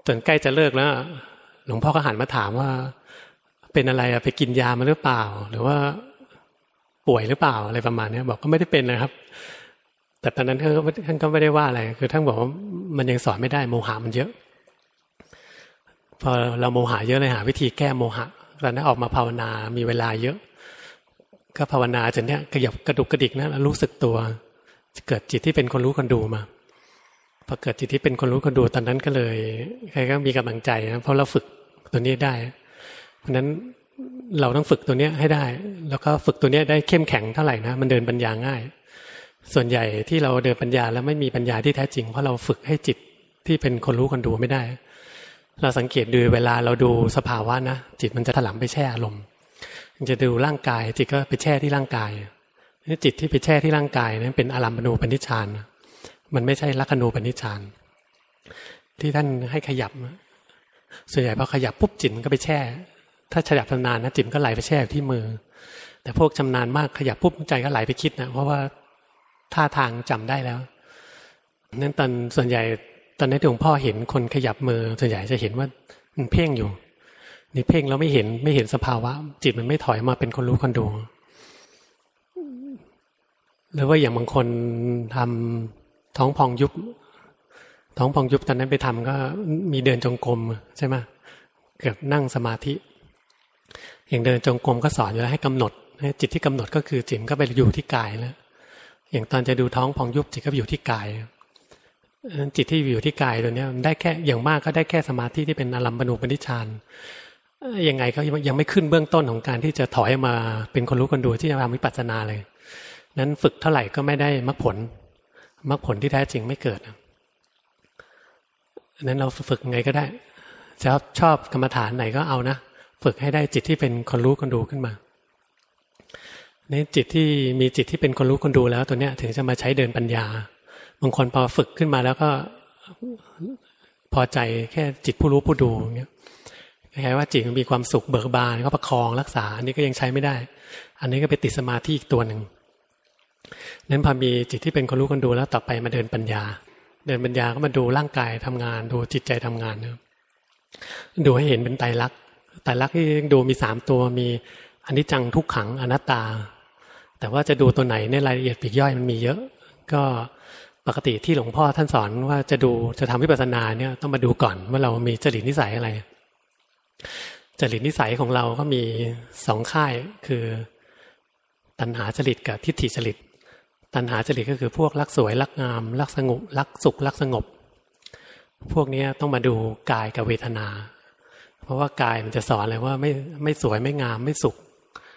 จนใกล้จะเลิกแล้วหลวงพ่อก็หันมาถามว่าเป็นอะไรอะไปกินยามาหรือเปล่าหรือว่าป่วยหรือเปล่าอะไรประมาณนี้บอกก็ไม่ได้เป็นนะครับแต่ตอนนั้นท่านก็ไม่ได้ว่าอะไรคือท่านบอกว่ามันยังสอนไม่ได้โมหะมันเยอะพอเราโมหะเยอะเลยหาวิธีแก้โมหะตอนนั้นออกมาภาวนามีเวลาเยอะก็ภาวนาจนเนี้ยขยับกระดุกกระดิกนะแล้วรู้สึกตัวเกิดจิตที่เป็นคนรู้คนดูมาพอเกิดจิตที่เป็นคนรู้คนดูตอนนั้นก็เลยใครก็มีกำลังใจนะเพราะเราฝึกตัวนี้ได้เพราะนั้นเราต้องฝึกตัวนี้ให้ได้แล้วก็ฝึกตัวนี้ได้เข้มแข็งเท่าไหร่นะมันเดินปัญญาง่ายส่วนใหญ่ที่เราเดินปัญญาแล้วไม่มีปัญญาที่แท้จริงเพราะเราฝึกให้จิตที่เป็นคนรู้คนดูไม่ได้เราสังเกตดูเวลาเราดูสภาวะนะจิตมันจะถลำไปแช่อารมณ์มันจะดูร่างกายจิตก็ไปแช่ที่ร่างกายนี่จิตที่ไปแช่ที่ร่างกายนั้นเป็นอารัมมณูปนิชฌานมันไม่ใช่ลักขณูปนิชฌานที่ท่านให้ขยับส่วนใหญ่พอขยับปุ๊บจิตมันก็ไปแช่ถ้าขยับนานนะจิตก็ไหลไปแช่ที่มือแต่พวกชำนาญมากขยับปุ๊บใจก็ไหลไปคิดนะเพราะว่าท่าทางจำได้แล้วนั้นตอนส่วนใหญ่ตอนนี้หลวงพ่อเห็นคนขยับมือส่วนใหญ่จะเห็นว่ามันเพ่งอยู่นี่เพ่งแล้วไม่เห็นไม่เห็นสภาวะจิตมันไม่ถอยมาเป็นคนรู้คนดูหรือว่าอย่างบางคนทำท้องพองยุบท้องพองยุบตอนนั้นไปทำก็มีเดินจงกรมใช่ไหมเกือบนั่งสมาธิอย่างเดินจงกรมก็สอนอยู่แล้วให้กำหนดจิตที่กำหนดก็คือจิตก็ไปอยู่ที่กายแล้วอย่างตอนจะดูท้องพองยุบจิตก็อยู่ที่กายจิตที่อยู่ที่กายตัวนี้มันได้แค่อย่างมากก็ได้แค่สมาธิที่เป็นอารัมมณูปนิชฌานยังไงก็ยังไม่ขึ้นเบื้องต้นของการที่จะถอยมาเป็นคนรู้คนดูที่จะทำวิปัสสนาเลยนั้นฝึกเท่าไหร่ก็ไม่ได้มรรคผลมรรคผลที่แท้จริงไม่เกิดนั้นเราฝึกไงก็ได้จะชอบกรรมฐานไหนก็เอานะฝึกให้ได้จิตที่เป็นคนรู้คนดูขึ้นมาในจิตที่มีจิตที่เป็นคนรู้คนดูแล้วตัวเนี้ยถึงจะมาใช้เดินปัญญาบางคนพอฝึกขึ้นมาแล้วก็พอใจแค่จิตผู้รู้ผู้ดูอย่างเงี้ยแค่ว่าจิตมันมีความสุขเบิกบานก็ประคองรักษาอันนี้ก็ยังใช้ไม่ได้อันนี้ก็ไปติดสมาธิอีกตัวหนึ่งนั้นพอมีจิตที่เป็นคนรู้คนดูแล้วต่อไปมาเดินปัญญาเดินปัญญาก็มาดูร่างกายทำงานดูจิตใจทำงานนะดูให้เห็นเป็นไตรลักษณ์ไตรลักษณ์ที่ดูมีสามตัวมีอนิจจังทุกขังอนัตตาแต่ว่าจะดูตัวไหนในรายละเอียดปลีกย่อยมันมีเยอะก็ปกติที่หลวงพ่อท่านสอนว่าจะดูจะทำวิปัสสนาเนี่ยต้องมาดูก่อนว่าเรามีจริตนิสัยอะไรจริตนิสัยของเราก็มีสองค่ายคือตัณหาจริตกับทิฏฐิจริตตัณหาจริตก็คือพวกรักสวยรักงามรักสงบรักสุขรักสงบพวกนี้ต้องมาดูกายกับเวทนาเพราะว่ากายมันจะสอนเลยว่าไม่ไม่สวยไม่งามไม่สุข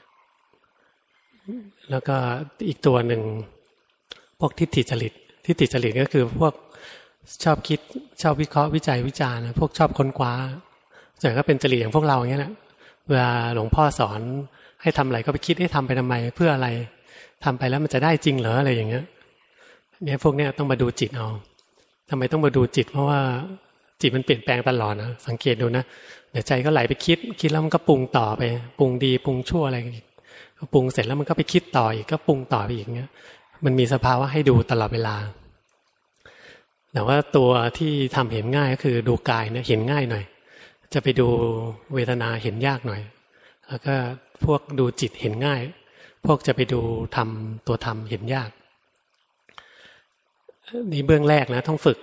แล้วก็อีกตัวหนึ่งพวกทิฏฐิจริตทิฏฐิจริตก็คือพวกชอบคิดชอบวิเคราะห์วิจัยวิจารณ์พวกชอบค้นคว้าส่วนก็เป็นจริตอย่างพวกเราอย่างนี้แหละเวลาหลวงพ่อสอนให้ทำอะไรก็ไปคิดให้ทำไปทำไมเพื่ออะไรทำไปแล้วมันจะได้จริงเหรออะไรอย่างเงี้ยเนี่ยพวกเนี้ยต้องมาดูจิตเอาทำไมต้องมาดูจิตเพราะว่าจิตมันเปลี่ยนแปลงตลอดนะสังเกตดูนะเดี๋ยวใจก็ไหลไปคิดคิดแล้วมันก็ปรุงต่อไปปรุงดีปรุงชั่วอะไรปรุงเสร็จแล้วมันก็ไปคิดต่ออีกก็ปรุงต่อไปอีกเงี้ยมันมีสภาวะให้ดูตลอดเวลาแต่ว่าตัวที่ทำเห็นง่ายก็คือดูกายเนี่ยเห็นง่ายหน่อยจะไปดูเวทนาเห็นยากหน่อยแล้วก็พวกดูจิตเห็นง่ายพวกจะไปดูธรรมตัวธรรมเห็นยากนี่เบื้องแรกนะต้องฝึก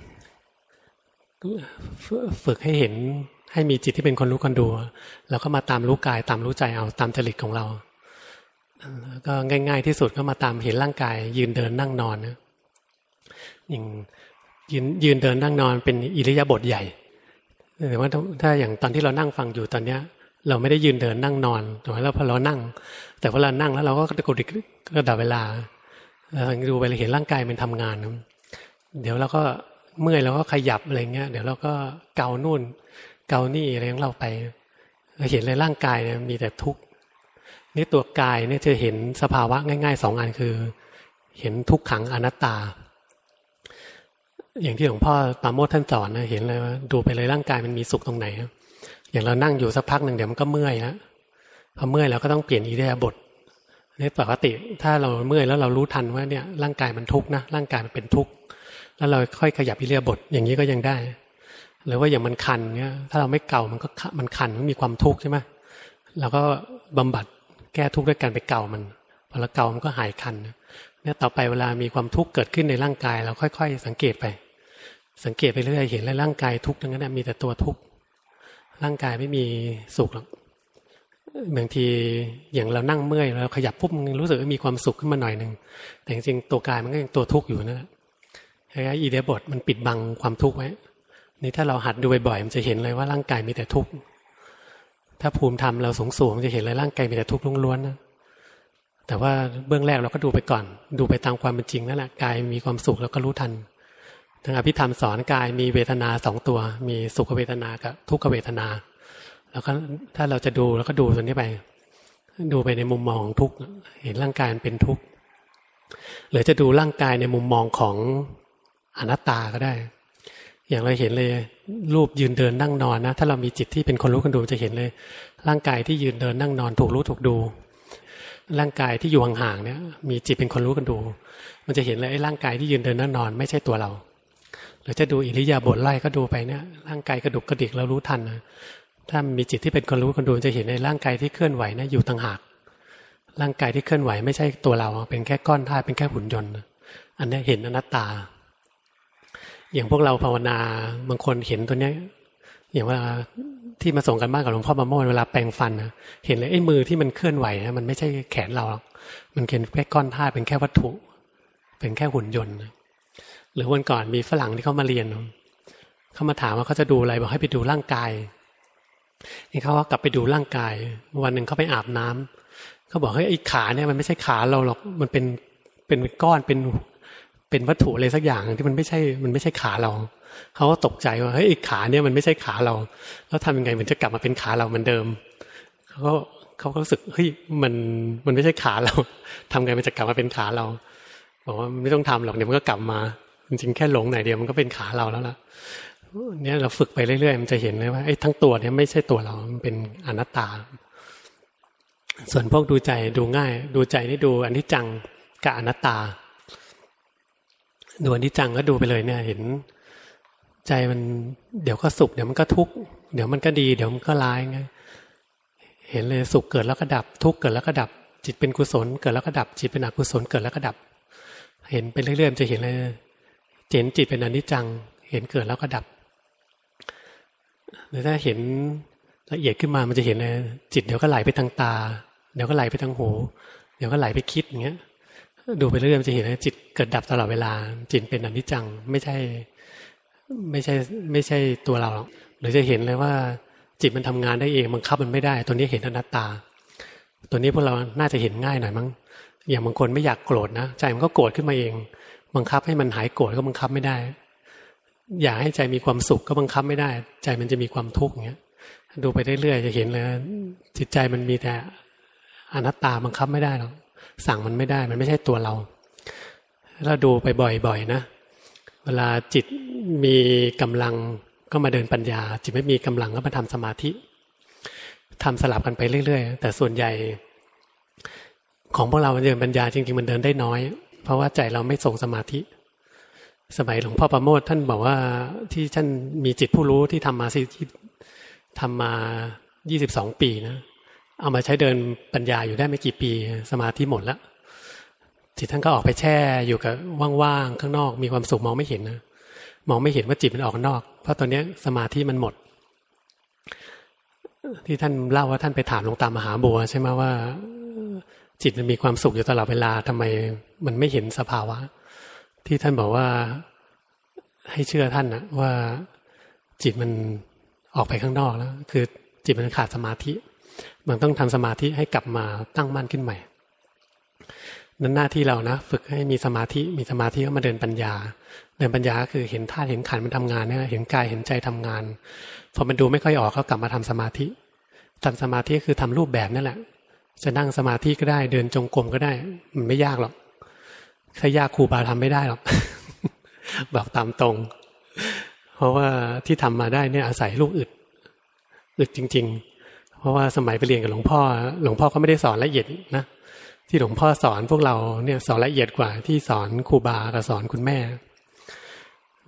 ฝึกให้เห็นให้มีจิตที่เป็นคนรู้คนดูแล้วก็มาตามรู้กายตามรู้ใจเอาตามจริตของเราก็ง่ายๆที่สุดก็มาตามเห็นร่างกายยืนเดินนั่งนอนนะอย่างยืนยืนเดินนั่งนอนเป็นอิริยาบถใหญ่แต่ว่าถ้าอย่างตอนที่เรานั่งฟังอยู่ตอนเนี้ยเราไม่ได้ยืนเดินนั่งนอนแต่ว่าเราพอเรานั่งแต่ว่าเรานั่งแล้วเราก็กระดิกกระดับเวลาเราดูไปเราเห็นร่างกายมันทำงานเดี๋ยวเราก็เมื่อยเราก็ขยับอะไรเงี้ยเดี๋ยวเราก็เกานู่นเกานี่อะไรของเราไปเราเห็นเลยร่างกายเนี่ยมีแต่ทุกข์นี่ตัวกายเนี่ยจะเห็นสภาวะง่ายๆสองอันคือเห็นทุกขังอนัตตาอย่างที่หลวงพ่อปราโมทย์ท่านสอนนะเห็นเลยว่าดูไปเลยร่างกายมันมีสุขตรงไหนอย่างเรานั่งอยู่สักพักหนึ่งเดี๋ยวมันก็เมื่อยแล้วพอเมื่อยเราก็ต้องเปลี่ยนอิริยาบถนี่ปกติถ้าเราเมื่อยแล้วเรารู้ทันว่าเนี่ยร่างกายมันทุกข์นะร่างกายมันเป็นทุกข์แล้วเราค่อยขยับอิริยาบถอย่างนี้ก็ยังได้หรือว่าอย่างมันคันเนี่ยถ้าเราไม่เกามันก็มันคันมันมีความทุกข์ใช่ไหมเราก็บำบัดแก้ทุกข์ด้วยการไปเกามันพอเราเกามันก็หายคันเนี่ยต่อไปเวลามีความทุกข์เกิดขึ้นในร่างกายเราค่อยๆสังเกตไปสังเกตไปเรื่อยเห็นแล้วร่างกายทุกข์ทั้งนั้นมีแต่ตัวทุกข์ร่างกายไม่มีสุขหรอกบางทีอย่างเรานั่งเมื่อยเราขยับปุ๊บมันรู้สึกว่ามีความสุขขึ้นมาหน่อยนึงแต่จริงๆตัวกายมันก็ยังตัวทุกข์อยู่นะคล้ายๆอีเดียบทมันปิดบังความทุกข์ไว้นี่ถ้าเราหัดดูบ่อยๆมันจะเห็นเลยว่าร่างกายมีแต่ทุกข์ถ้าภูมิธรรมเราสูงๆมันจะเห็นเลยร่างกายมีแต่ทุกข์ล้วนๆนะแต่ว่าเบื้องแรกเราก็ดูไปก่อนดูไปตามความเป็นจริงนั่นแหละกายมีความสุขแล้วก็รู้ทันทางอภิธรรมสอนกายมีเวทนาสองตัวมีสุขเวทนากับทุกขเวทนาแล้วก็ถ้าเราจะดูแล้วก็ดูตัวนี้ไปดูไปในมุมมองของทุกข์เห็นร่างกายมันเป็นทุกข์หรือจะดูร่างกายในมุมมองของอนัตตาก็ได้อย่างเราเห็นเลยรูปยืนเดินนั่งนอนนะถ้าเรามีจิตที่เป็นคนรู้คนดูจะเห็นเลยร่างกายที่ยืนเดินนั่งนอนถูกรู้ถูกดูร่างกายที่อยู่ห่างๆเนี่ยมีจิตเป็นคนรู้คนดูมันจะเห็นเลยไอ้ร่างกายที่ยืนเดินนั่งนอนไม่ใช่ตัวเราหรือจะดูอิริยาบถไล่ก็ดูไปเนี่ยร่างกายกระดุกกระดิกเรารู้ทันนะถ้ามีจิตที่เป็นคนรู้คนดูจะเห็นในร่างกายที่เคลื่อนไหวนะอยู่ต่างหากร่างกายที่เคลื่อนไหวไม่ใช่ตัวเราเป็นแค่ก้อนธาตุเป็นแค่หุ่นยนต์อันนี้เห็นอนัตตาอย่างพวกเราภาวนาบางคนเห็นตัวเนี้ยอย่างเวลาที่มาส่งกันบ้านกับหลวงพ่อประโมทเวลาแปรงฟันนะเห็นเลยไอ้มือที่มันเคลื่อนไหวนะมันไม่ใช่แขนเราหรอกมันเป็นแค่ก้อนธาตุเป็นแค่วัตถุเป็นแค่หุ่นยนต์หรือวันก่อนมีฝรั่งที่เขามาเรียนเขามาถามว่าเขาจะดูอะไรบอกให้ไปดูร่างกายนี่เขาก็กลับไปดูร่างกายวันหนึ่งเขาไปอาบน้ำเขาบอกเฮ้ยไอ้ขาเนี่ยมันไม่ใช่ขาเราหรอกมันเป็นเป็นก้อนเป็นเป็นวัตถุอะไรสักอย่างที่มันไม่ใช่มันไม่ใช่ขาเราเขาก็ตกใจว่าเฮ้ยไอ้ขาเนี่ยมันไม่ใช่ขาเราแล้วทำยังไงมันจะกลับมาเป็นขาเราเหมือนเดิมเขาก็เขาก็รู้สึกเฮ้ยมันมันไม่ใช่ขาเราทำไงมันจะกลับมาเป็นขาเราบอกว่าไม่ต้องทำหรอกเดี๋ยวมันก็กลับมาจริงๆแค่หลงไหนเดียวมันก็เป็นขาเราแล้วล่ะเนี่ยเราฝึกไปเรื่อยๆมันจะเห็นเลยว่าไอ้ทั้งตัวเนี่ยไม่ใช่ตัวเรามันเป็นอนัตตาส่วนพวกดูใจดูง่ายดูใจนี่ดูอนิจจังกับอนัตตาดูอนิจจังก็ดูไปเลยเนี่ยเห็นใจมันเดี๋ยวก็สุขเดี๋ยวมันก็ทุกข์เดี๋ยวมันก็ดีเดี๋ยวมันก็ร้ายไงเห็นเลยสุขเกิดแล้วก็ดับทุกข์เกิดแล้วก็ดับจิตเป็นกุศลเกิดแล้วก็ดับจิตเป็นอกุศลเกิดแล้วก็ดับเห็นไปเรื่อยๆจะเห็นเลยเห็นจิตเป็นอนิจจังเห็นเกิดแล้วก็ดับหรือถ้าเห็นละเอียดขึ้นมามันจะเห็นเลยจิตเดี๋ยวก็ไหลไปทางตาเดี๋ยวก็ไหลไปทางหูเดี๋ยวก็ไหลไปคิดอย่างเงี้ยดูไปเรื่อยๆมันจะเห็นเลยจิตเกิดดับตลอดเวลาจิตเป็นอนิจจังไม่ใช่ไม่ใช่ไม่ใช่ตัวเราหรอกหรือจะเห็นเลยว่าจิตมันทำงานได้เองบังคับมันไม่ได้ตัวนี้เห็นอนัตตาตัวนี้พวกเราน่าจะเห็นง่ายหน่อยมั้งอย่างบางคนไม่อยากโกรธนะใจมันก็โกรธขึ้นมาเองบังคับให้มันหายโกรธก็บังคับไม่ได้อยากให้ใจมีความสุขก็บังคับไม่ได้ใจมันจะมีความทุกข์อย่างเงี้ยดูไปเรื่อยๆจะเห็นเลยจิตใจมันมีแต่อนัตตาบังคับไม่ได้หรอกสั่งมันไม่ได้มันไม่ใช่ตัวเราเราดูไปบ่อยๆนะเวลาจิตมีกำลังก็มาเดินปัญญาจิตไม่มีกำลังก็มาทำสมาธิทำสลับกันไปเรื่อยๆแต่ส่วนใหญ่ของพวกเราเดินปัญญาจริงๆมันเดินได้น้อยเพราะว่าใจเราไม่ส่งสมาธิสมัยหลวงพ่อประโมทท่านบอกว่าที่ท่านมีจิตผู้รู้ที่ทำมาสิทำมายี่สิบสองปีนะเอามาใช้เดินปัญญาอยู่ได้ไม่กี่ปีสมาธิหมดแล้วจิตท่านก็ออกไปแช่อยู่กับว่างๆข้างนอกมีความสุขมองไม่เห็นนะมองไม่เห็นว่าจิตมันออกนอกเพราะตอนนี้สมาธิมันหมดที่ท่านเล่าว่าท่านไปถามหลวงตามหาบัวใช่ไหมว่าจิตมันมีความสุขอยู่ตลอดเวลาทำไมมันไม่เห็นสภาวะที่ท่านบอกว่าให้เชื่อท่านนะว่าจิตมันออกไปข้างนอกแล้วคือจิตมันขาดสมาธิมันต้องทำสมาธิให้กลับมาตั้งมั่นขึ้นใหม่นั่นหน้าที่เรานะฝึกให้มีสมาธิมีสมาธิก็มาเดินปัญญาเดินปัญญาคือเห็นธาตุเห็นขันธ์มันทำงานเนี่ยเห็นกายเห็นใจทำงานพอมันดูไม่ค่อยออกก็กลับมาทำสมาธิทำสมาธิคือทำรูปแบบนั่นแหละจะนั่งสมาธิก็ได้เดินจงกรมก็ได้มันไม่ยากหรอกถ้ายากครูบาทำไม่ได้หรอก บอกตามตรงเพราะว่าที่ทำมาได้เนี่ยอาศัยลูกอึดอึดจริงๆเพราะว่าสมัยไปเรียนกับหลวงพ่อหลวงพ่อก็ไม่ได้สอนละเอียดนะที่หลวงพ่อสอนพวกเราเนี่ยสอนละเอียดกว่าที่สอนครูบากับสอนคุณแม่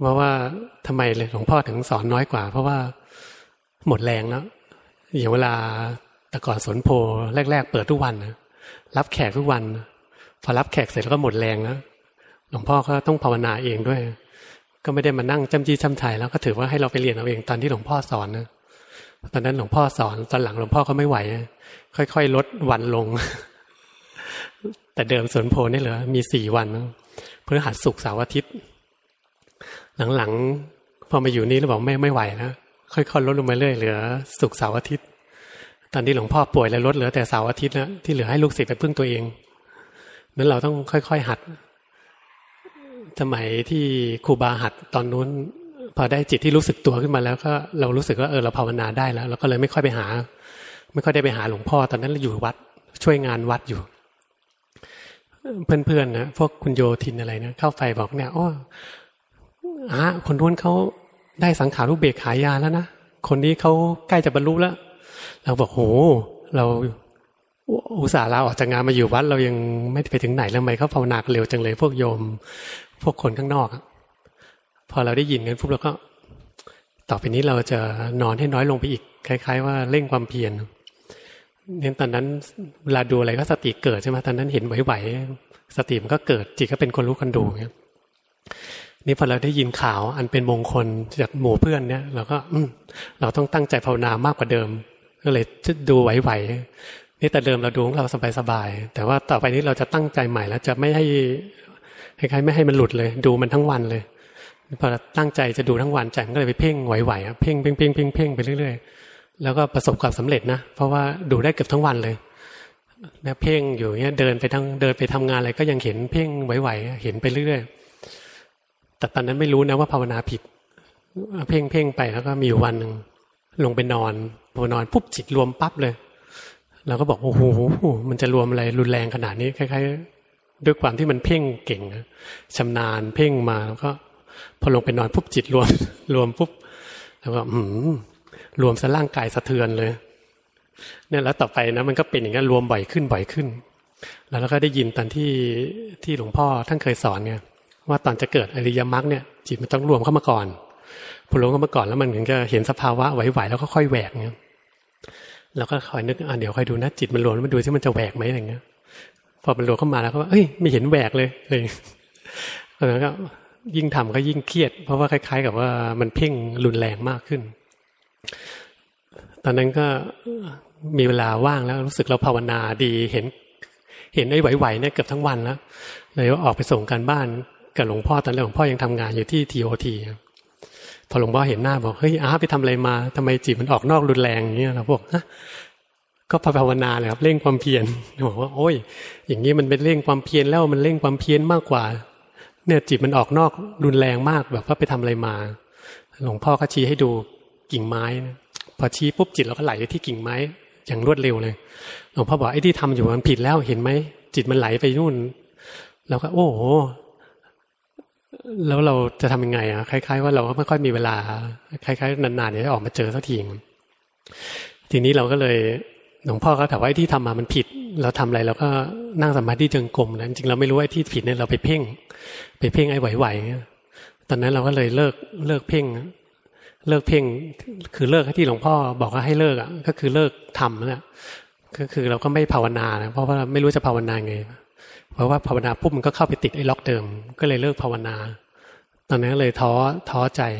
ว่าว่าทำไมเลยหลวงพ่อถึงสอนน้อยกว่าเพราะว่าหมดแรงแล้วอย่างเวลาแต่ก่อนสวนโพแรกๆเปิดทุกวันนะรับแขกทุกวันพอรับแขกเสร็จแล้วก็หมดแรงแล้วหลวงพ่อก็ต้องภาวนาเองด้วยก็ไม่ได้มานั่งจำจี้จำชัยแล้วก็ถือว่าให้เราไปเรียนเอาเองตอนที่หลวงพ่อสอนนะตอนนั้นหลวงพ่อสอนตอนหลังหลวงพ่อก็ไม่ไหวค่อยๆลดวันลง แต่เดิมสวนโพนี่เหลือมีสี่วันพฤหัสศุกร์เสาร์อาทิตย์หลังๆพอมาอยู่นี่แล้วบอกไม่ไม่ไหวแล้วค่อยๆลดลงมาเรื่อยเหลือศุกร์เสาร์อาทิตย์ตอนที่หลวงพ่อป่วยแล้วลดเหลือแต่เสาร์อาทิตย์แล้วที่เหลือให้ลูกศิษย์ไปพึ่งตัวเองนั้นเราต้องค่อยๆหัดสมัยที่ครูบาหัดตอนนู้นพอได้จิตที่รู้สึกตัวขึ้นมาแล้วก็เรารู้สึกว่าเออเราภาวนาได้แล้วเราก็เลยไม่ค่อยไปหาไม่ค่อยได้ไปหาหลวงพ่อตอนนั้นเราอยู่วัดช่วยงานวัดอยู่เพื่อนๆนะพวกคุณโยทินอะไรนะเข้าไปบอกเนี่ยอ้ออ่ะคนนู้นเขาได้สังขารุเบกขายาแล้วนะคนนี้เขาใกล้จะบรรลุแล้วเราบอกโหเราอุตส่าห์ลาออกจากงานมาอยู่วัดเรายังไม่ไปถึงไหนแล้วทำไมเขาภาวนาเร็วจังเลยพวกโยมพวกคนข้างนอกพอเราได้ยินกันปุ๊บเราก็ต่อไปนี้เราจะนอนให้น้อยลงไปอีกคล้ายๆว่าเร่งความเพียรเนี่ยตอนนั้นเวลาดูอะไรก็สติเกิดใช่ไหมตอนนั้นเห็นไหวๆสติมันก็เกิดจิตก็เป็นคนรู้คนดูเนี่ยนี่พอเราได้ยินข่าวอันเป็นมงคลจากหมู่เพื่อนเนี่ยเราก็อืมเราต้องตั้งใจภาวนามากกว่าเดิมก็เลยจะดูไหวๆนี่แต่เดิมเราดูของเราสบายๆแต่ว่าต่อไปนี้เราจะตั้งใจใหม่แล้วจะไม่ให้คล้ายๆไม่ให้มันหลุดเลยดูมันทั้งวันเลยพอตั้งใจจะดูทั้งวันใจมันก็เลยไปเพ่งไหวๆเพ่งเพ่งเพ่งเพ่งเพ่งไปเรื่อยๆแล้วก็ประสบความสำเร็จนะเพราะว่าดูได้เกือบทั้งวันเลยนะเพ่งอยู่เงี้ยเดินไปทั้งเดินไปทำงานอะไรก็ยังเห็นเพ่งไหวๆเห็นไปเรื่อยๆแต่ตอนนั้นไม่รู้นะว่าภาวนาผิดเพ่งเพ่งไปแล้วก็มีอยู่วันหนึ่งลงไปนอนพอนอนปุ๊บจิตรวมปั๊บเลยเราก็บอกโอ้โหมันจะรวมอะไรรุนแรงขนาดนี้คล้ายๆด้วยความที่มันเพ่งเก่งชำนาญเพ่งมาแล้วก็พอลงไปนอนปุ๊บจิตรวมรวมปุ๊บแล้วก็หืมรวมซะร่างกายสะเทือนเลยเนี่ยแล้วต่อไปนะมันก็เป็นอย่างนี้รวมบ่อยขึ้นบ่อยขึ้นแล้วเราก็ได้ยินตอนที่ที่หลวงพ่อท่านเคยสอนไงว่าตอนจะเกิดอริยมรรคเนี่ยจิตมันต้องรวมเข้ามาก่อนพอรวมเข้ามาก่อนแล้วมันถึงจะเห็นสภาวะไหวๆแล้วก็ค่อยแหวกเงี้ยแล้วก็คอยนึกอ่ะเดี๋ยวคอยดูนะจิตมันรวมมันดูซิมันจะแหวกไหมอะไรเงี้ยพอมันรวมเข้ามาแล้วก็ว่าเอ้ยไม่เห็นแหวกเลยเลยแล้วก็ยิ่งทำก็ยิ่งเครียดเพราะว่าคล้ายๆกับว่ามันเพ่งรุนแรงมากขึ้นตอนนั้นก็มีเวลาว่างแล้วรู้สึกเราภาวนาดีเห็นเห็นไอ้ไหวๆเนี่ยเกือบทั้งวันแล้วเลยว่าออกไปส่งการบ้านกับหลวงพ่อตอนแรกหลวงพ่อยังทำงานอยู่ที่ ที โอ ที พอหลวงพ่อเห็นหน้าบอกเฮ้ยอาไปทำอะไรมาทำไมจิตมันออกนอกรุนแรงอย่างเงี้ยเราบอกฮะก็ภาวนาเลยครับเร่งความเพียรบอกว่าโอ้ยอย่างนี้มันเป็นเร่งความเพียรแล้วมันเร่งความเพียรมากกว่าเนี่ยจิตมันออกนอกรุนแรงมากแบบว่าไปทำอะไรมาหลวงพ่อก็ชี้ให้ดูกิ่งไม้นะพอชี้ปุ๊บจิตเราก็ไหลไปที่กิ่งไม้อย่างรวดเร็วเลยหลวงพ่อบอกไอ้ที่ทำอยู่มันผิดแล้วเห็นไหมจิตมันไหลไปนู่นแล้วก็โอ้โหแล้วเราจะทำยังไงอ่ะคล้ายๆว่าเราไม่ค่อยมีเวลาคล้ายๆนานๆเนี่ยออกมาเจอสักทีทีนี้เราก็เลยหลวงพ่อก็ถามว่าไอ้ที่ทำมามันผิดเราทำอะไรเราก็นั่งสมาธิจงกรมนะจริงๆเราไม่รู้ว่าไอ้ที่ผิดเนี่ยเราไปเพ่งไปเพ่งไอ้ไหวๆตอนนั้นเราก็เลยเลิกเลิกเพ่งเลิกเพ่งคือเลิกที่หลวงพ่อบอกว่าให้เลิกอ่ะก็คือเลิกทำนะก็คือเราก็ไม่ภาวนานะเพราะว่าไม่รู้จะภาวนาไงเพราะว่าภาวนาปุ๊บมันก็เข้าไปติดไอ้ล็อกเดิมก็เลยเลิกภาวนาตอนนั้นเลยท้อท้อใจ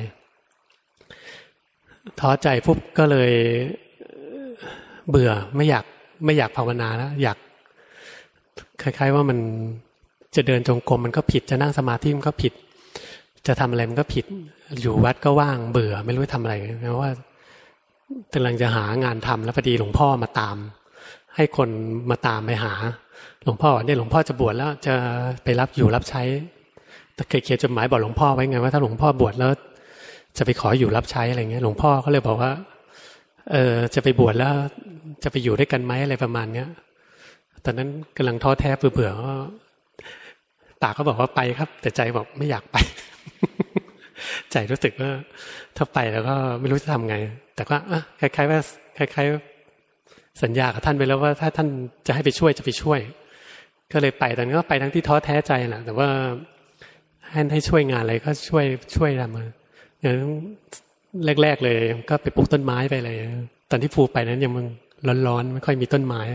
ท้อใจปุ๊บก็เลยเบื่อไม่อยากไม่อยากภาวนาแล้วอยากคล้ายๆว่ามันจะเดินจงกรมมันก็ผิดจะนั่งสมาธิมันก็ผิดจะทำอะไรมันก็ผิดอยู่วัดก็ว่างเบื่อไม่รู้จะทำอะไรเพราะว่ากำลังจะหางานทำแล้วพอดีหลวงพ่อมาตามให้คนมาตามไปหาหลวงพ่อเนี่ยหลวงพ่อจะบวชแล้วจะไปรับอยู่รับใช้แต่เคยเขียนจดหมายบอกหลวงพ่อไว้ไงว่าถ้าหลวงพ่อบวชแล้วจะไปขออยู่รับใช้อะไรเงี้ยหลวงพ่อก็เลยบอกว่าเออจะไปบวชแล้วจะไปอยู่ด้วยกันไหมอะไรประมาณเนี้ยตอนนั้นกำลังท้อแท้เบื่อๆปากก็บอกว่าไปครับแต่ใจบอกไม่อยากไป ใจรู้สึกว่าถ้าไปแล้วก็ไม่รู้จะทำไงแต่ก็คล้ายๆว่าคล้ายๆสัญญากับท่านไปแล้วว่าถ้าท่านจะให้ไปช่วยจะไปช่วยก็เลยไปตอนนั้นก็ไปทั้งที่ท้อแท้ใจแหละแต่ว่าให้ให้ช่วยงานอะไรก็ช่วยช่วยทำอย่างแรกๆเลยก็ไปปลูกต้นไม้ไปเลยตอนที่ภูไปนั้นยังมันร้อนๆไม่ค่อยมีต้นไม้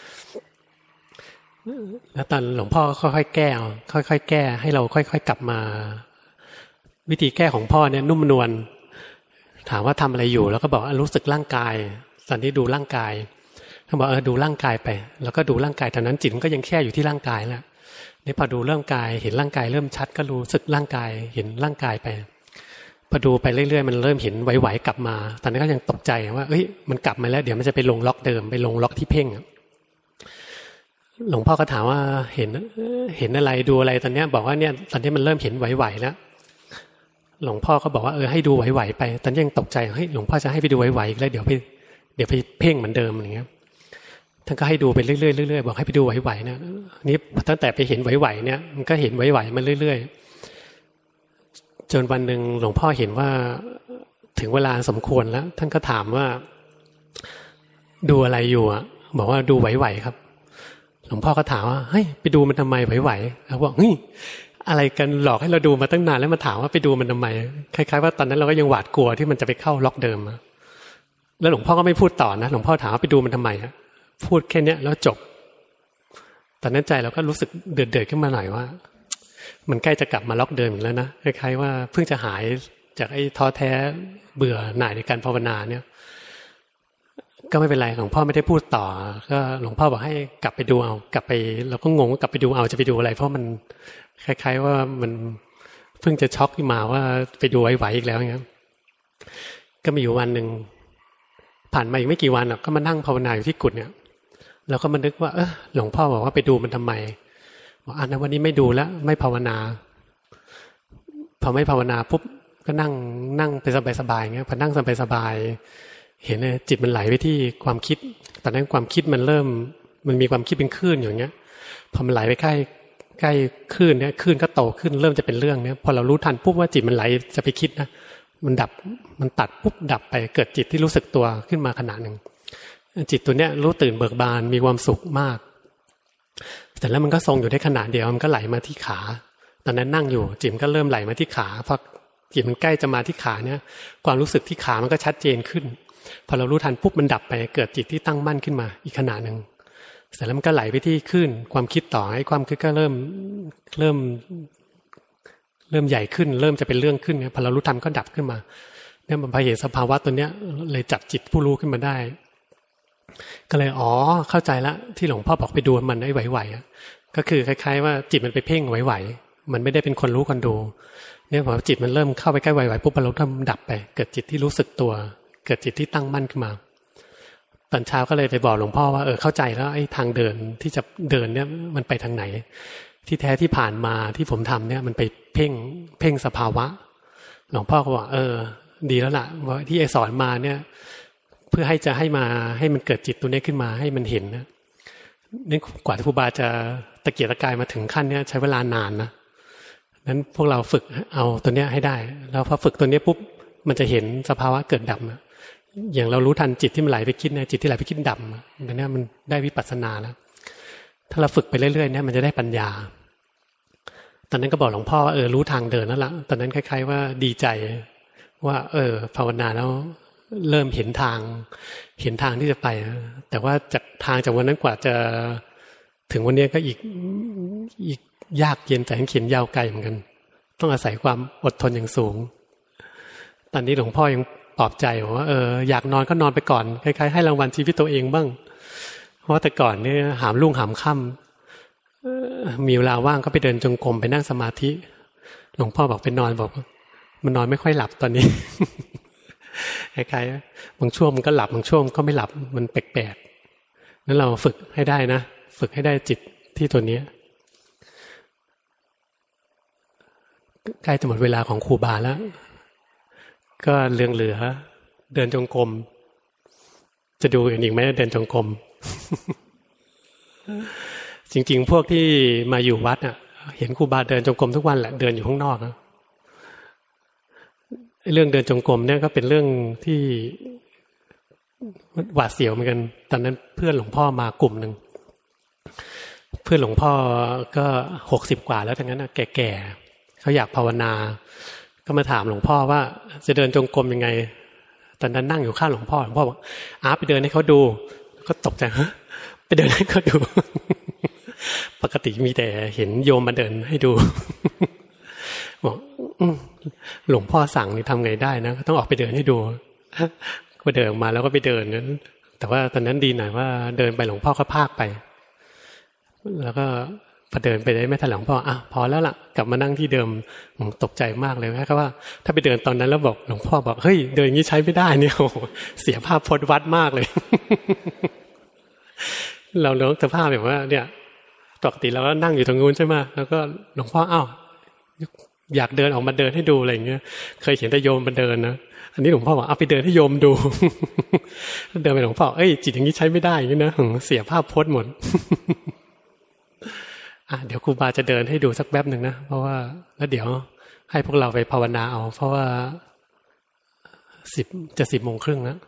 แล้วตอนหลวงพ่อค่อยๆแก้ค่อยๆแก้ให้เราค่อยๆกลับมาวิธีแก้ของพ่อเนี่ยนุ่มนวลถามว่าทำอะไรอยู่แล้วก็บอกรู้สึกร่างกายตอนที่ดูร่างกายท่านบอกเออดูร่างกายไปแล้วก็ดูร่างกายตอนนั้นจิตมันก็ยังแค่อยู่ที่ร่างกายแล้วนี่พอดูร่างกายเห็นร่างกายเริ่มชัดก็รู้สึกร่างกายเห็นร่างกายไปพอดูไปเรื่อยๆมันเริ่มเห็นไหวๆกลับมาตอนนั้นก็ยังตกใจว่าเอ้ยมันกลับมาแล้วเดี๋ยวมันจะไปลงล็อกเดิมไปลงล็อกที่เพ่งหลวงพ่อก็ถามว่าเห็นเห็นอะไรดูอะไรตอนนี้บอกว่าเนี่ยตอนนี้มันเริ่มเห็นไหวๆแล้วหลวงพ่อก็บอกว่าเออให้ดูไหวๆไปตอนนี้ยังตกใจเฮ้ยหลวงพ่อจะให้ไปดูไหวๆแล้วเดี๋ยวไปเดี๋ยวไปเพ่งเหมือนเดิมอย่างเงี้ยท่านก็ให้ดูไปเรื่อยๆเรื่อยๆบอกให้ไปดูไหวๆนะนี่ตั้งแต่ไปเห็นไหวๆเนี่ยมันก็เห็นไหวๆมาเรื่อยๆจนวันหนึ่งหลวงพ่อเห็นว่าถึงเวลาสมควรแล้วท่านก็ถามว่าดูอะไรอยู่อ่ะบอกว่าดูไหวๆครับหลวงพ่อก็ถามว่าเฮ้ยไปดูมันทำไมไหวๆแล้วบอกเฮ้ยอะไรกันหลอกให้เราดูมาตั้งนานแล้วมาถามว่าไปดูมันทำไมคล้ายๆว่าตอนนั้นเราก็ยังหวาดกลัวที่มันจะไปเข้าล็อกเดิมแล้วหลวงพ่อก็ไม่พูดต่อนะหลวงพ่อถามว่าไปดูมันทำไมพูดแค่นี้แล้วจบตอนนั้นใจเราก็รู้สึกเดือดๆขึ้นมาหน่อยว่ามันใกล้จะกลับมาล็อกเดิมอีกแล้วนะคล้ายๆว่าเพิ่งจะหายจากไอ้ท้อแท้เบื่อหน่ายในการภาวนาเนี่ยก็ไม่เป็นไรหลวงพ่อไม่ได้พูดต่อก็หลวงพ่อบอกให้กลับไปดูเอากลับไปเราก็งงว่ากลับไปดูเอาจะไปดูอะไรเพราะมันคล้ายๆว่ามันเพิ่งจะช็อกขึ้นมาว่าไปดูไหวๆอีกแล้วอย่างเงี้ยก็มีอยู่วันหนึ่งผ่านมาอีกไม่กี่วันอ่ะก็มานั่งภาวนาอยู่ที่กุฏเนี่ยเราก็มานึกว่าเออหลวงพ่อบอกว่าไปดูมันทำไมบอกอ่ะนะวันนี้ไม่ดูแล้วไม่ภาวนาพอไม่ภาวนาปุ๊บก็นั่งนั่งไปสบายๆอย่างเงี้ยพอนั่งสบายๆเห็นเลยจิตมันไหลไปที่ความคิดตอนนั้นความคิดมันเริ่มมันมีความคิดเป็นคลื่นอยู่อย่างเงี้ยพอมันไหลไปใกล้ใกล้คลื่นเนี่ยคลื่นก็โตขึ้นเริ่มจะเป็นเรื่องเนี้ยพอเรารู้ทันปุ๊บว่าจิตมันไหลจะไปคิดนะมันดับมันตัดปุ๊บดับไปเกิดจิตที่รู้สึกตัวขึ้นมาขณะหนึ่งจิตตัวเนี้ยรู้ตื่นเบิกบานมีความสุขมากแต่แล้วมันก็ทรงอยู่ได้ขณะเดียวมันก็ไหลมาที่ขาตอนนั้นนั่งอยู่จิตมันก็เริ่มไหลมาที่ขาพอจิตมันใกล้จะมาที่ขาเนี่ยความรู้สึกที่ขามันก็ชัดเจนขึ้นพอเรารู้ทันปุ๊บมันดับไปเกิดจิตที่ตั้งมั่นขึ้นมาอีกขณะหนึ่งเสร็จแล้วมันก็ไหลไปที่ขึ้นความคิดต่อให้ความคิดก็เริ่มเริ่มเริ่มใหญ่ขึ้นเริ่มจะเป็นเรื่องขึ้นเนี่ยพอเรารู้ทันก็ดับขึ้นมาเนี่ยมันพอเห็นสภาวะตัวเนี้ยเลยจับจิตผู้รู้ขึ้นมาได้ก็เลยอ๋อเข้าใจละที่หลวงพ่อบอกไปดูมันไอ้ไหวๆก็คือคล้ายๆว่าจิตมันไปเพ่งไหวๆมันไม่ได้เป็นคนรู้คนดูเนี่ยพอจิตมันเริ่มเข้าไปใกล้ไหวๆปุ๊บเราเริ่มดับไปเกิดจิตที่รู้สึกตัวเกิดจิตที่ตั้งมั่นขึ้นมาตอนเช้าก็เลยไปบอกหลวงพ่อว่าเออเข้าใจแล้วไอ้ทางเดินที่จะเดินเนี่ยมันไปทางไหนที่แท้ที่ผ่านมาที่ผมทำเนี่ยมันไปเพ่งเพ่งสภาวะหลวงพ่อก็บอกเออดีแล้วล่ะว่าที่ไอ้สอนมาเนี่ยเพื่อให้จะให้มาให้มันเกิดจิตตัวนี้ขึ้นมาให้มันเห็นนะนี่กว่าที่ครูบาจะตะเกียกตะกายมาถึงขั้นเนี้ยใช้เวลานานนะนั้นพวกเราฝึกเอาตัวเนี้ยให้ได้แล้วพอฝึกตัวนี้ปุ๊บมันจะเห็นสภาวะเกิดดับอย่างเรารู้ทันจิตที่มันไหลไปคิดเนี่ยจิตที่ไหลไปคิดดับอันนี้มันได้วิปัสสนาแล้วถ้าเราฝึกไปเรื่อยๆเนี่ยมันจะได้ปัญญาตอนนั้นก็บอกหลวงพ่อว่าเออรู้ทางเดินแล้วล่ะตอนนั้นคล้ายๆว่าดีใจว่าเออภาวนาแล้วเริ่มเห็นทางเห็นทางที่จะไปแต่ว่าจากทางจากวันนั้นกว่าจะถึงวันนี้ก็อีกอีกยากเย็นแต่เขียนยาวไกลเหมือนกันต้องอาศัยความอดทนอย่างสูงตอนนี้หลวงพ่อยังปลอบใจว่าเอออยากนอนก็นอนไปก่อนคล้ายๆให้รางวัลชีวิตตัวเองบ้างเพราะแต่ก่อนเนี่ยหามรุ่งหามค่ำมีเวลาว่างก็ไปเดินจงกรมไปนั่งสมาธิหลวงพ่อบอกไปนอนบอกมันนอนไม่ค่อยหลับตอนนี้คล้ายๆบางช่วงมันก็หลับบางช่วงก็ไม่หลับมันแปลกๆนั้นเราฝึกให้ได้นะฝึกให้ได้จิตที่ตัวนี้ใกล้จะหมดเวลาของครูบาแล้วก็เรื่องเหลือเดินจงกรมจะดูกันอีกไหมเดินจงกรม จริงๆพวกที่มาอยู่วัดอ่ะเห็นครูบาเดินจงกรมทุกวันแหละเดินอยู่ข้างนอกนะเรื่องเดินจงกรมเนี่ยก็เป็นเรื่องที่หวาดเสียวเหมือนกันตอนนั้นเพื่อนหลวงพ่อมากลุ่มหนึ่งเพื่อนหลวงพ่อก็หกสิบกว่าแล้วทั้งนั้นนะแก่เขาอยากภาวนาก็มาถามหลวงพ่อว่าจะเดินจงกรมยังไงตอนนั้นนั่งอยู่ข้างหลวงพ่อหลวงพ่อบอกอาไปเดินให้เขาดูก็ตกใจฮะไปเดินให้เขาดู ปกติมีแต่เห็นโยมมาเดินให้ดูบอกหลวงพ่อสั่งนี่ทำไงได้นะต้องออกไปเดินให้ดูก็เดินมาแล้วก็ไปเดินนั้นแต่ว่าตอนนั้นดีหน่อยว่าเดินไปหลวงพ่อก็พากไปแล้วก็พอเดินไปได้ไม่ทันหลวงพ่ออ่ะพอแล้วล่ะกลับมานั่งที่เดิมตกใจมากเลยครับว่าถ้าไปเดินตอนนั้นแล้วบอกหลวงพ่อบอกเฮ้ยเดินอย่างนี้ใช้ไม่ได้เนี่ยโอ้เสียภาพพจน์วัดมากเลย เราเลิกสภาพแบบว่าเนี่ยปกติเราก็นั่งอยู่ตรงนู้นใช่ไหมแล้วก็หลวงพ่ออ้าวอยากเดินออกมาเดินให้ดูอะไรอย่างเงี้ยเคยเห็นแต่โยมมาเดินนะอันนี้หลวงพ่อบอกเอาไปเดินให้โยมดู เดินไปหลวงพ่อเอ้ยจิตอย่างนี้ใช้ไม่ได้อย่างนี้นะเสียภาพพจน์หมด อ่ะเดี๋ยวครูบาจะเดินให้ดูสักแป๊บหนึ่งนะเพราะว่าแล้วเดี๋ยวให้พวกเราไปภาวนาเอาเพราะว่าสิบจะสิบโมงครึ่งแล้ว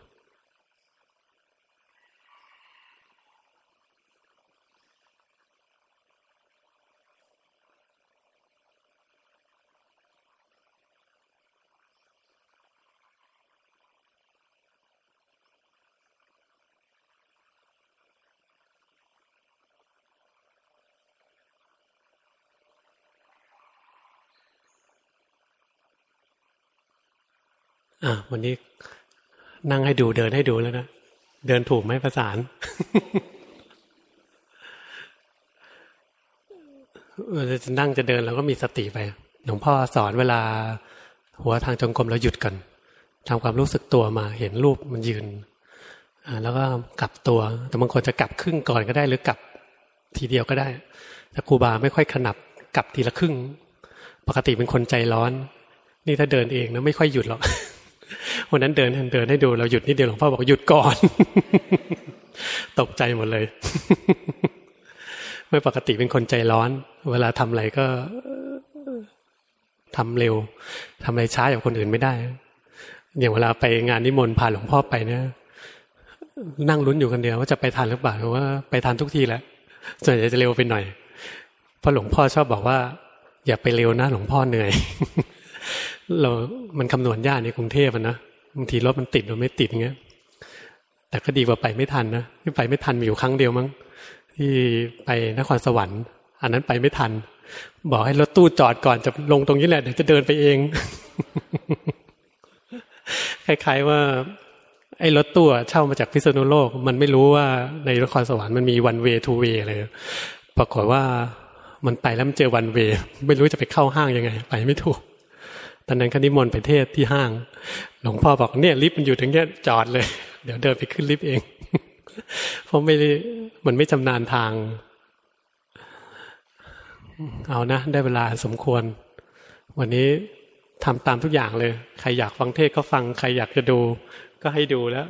อ่ะวันนี้นั่งให้ดูเดินให้ดูแล้วนะเดินถูกไหมประสาน จะนั่งจะเดินเราก็มีสติไปหลวงพ่อสอนเวลาหัวทางจงกรมเราหยุดก่อนทำความรู้สึกตัวมาเห็นรูปมันยืนอ่าแล้วก็กลับตัวแต่บางคนจะกลับครึ่งก่อนก็ได้หรือกลับทีเดียวก็ได้ถ้าครูบาไม่ค่อยขนับกลับทีละครึ่งปกติเป็นคนใจร้อนนี่ถ้าเดินเองนะไม่ค่อยหยุดหรอกวันนั้นเดินเดินให้ดูเราหยุดนิดเดียวหลวงพ่อบอกหยุดก่อน ตกใจหมดเลย ไม่ปกติเป็นคนใจร้อนเวลาทำอะไรก็ทำเร็วทำอะไรช้าอย่างคนอื่นไม่ได้อย่างเวลาไปงานนิมนต์พาหลวงพ่อไปเนี่ยนั่งลุ้นอยู่คนเดียวว่าจะไปทันหรือเปล่าเพราะว่าไปทันทุกทีแหละส่วนใหญ่จะเร็วไปหน่อยเพราะหลวงพ่อชอบบอกว่าอย่าไปเร็วนะหลวงพ่อเหนื่อย เรามันคำนวณยากในกรุงเทพนะบางทีรถมันติดหรือไม่ติดเงี้ยแต่ก็ดีกว่าไปไม่ทันนะที่ไปไม่ทันมีอยู่ครั้งเดียวมั้งที่ไปนครสวรรค์อันนั้นไปไม่ทันบอกให้รถตู้จอดก่อนจะลงตรงนี้แหละเดี๋ยวจะเดินไปเอง คล้ายๆว่าไอ้รถตู้เช่ามาจากพิษณุโลกมันไม่รู้ว่าในนครสวรรค์มันมี one way two way อะไรปรากฏว่ามันไปแล้วมันเจอ one way ไม่รู้จะไปเข้าห้างยังไงไปไม่ถูกตอนนั้นคณิมนต์ไปเทศที่ห้างหลวงพ่อบอกเนี่ยลิฟต์มันอยู่ตรงเนี้ยจอดเลยเดี๋ยวเดินไปขึ้นลิฟต์เอง เพราะไม่มันไม่ชำนาญทางเอานะได้เวลาสมควรวันนี้ทำตามทุกอย่างเลยใครอยากฟังเทศก็ฟังใครอยากจะดูก็ให้ดูแล้ว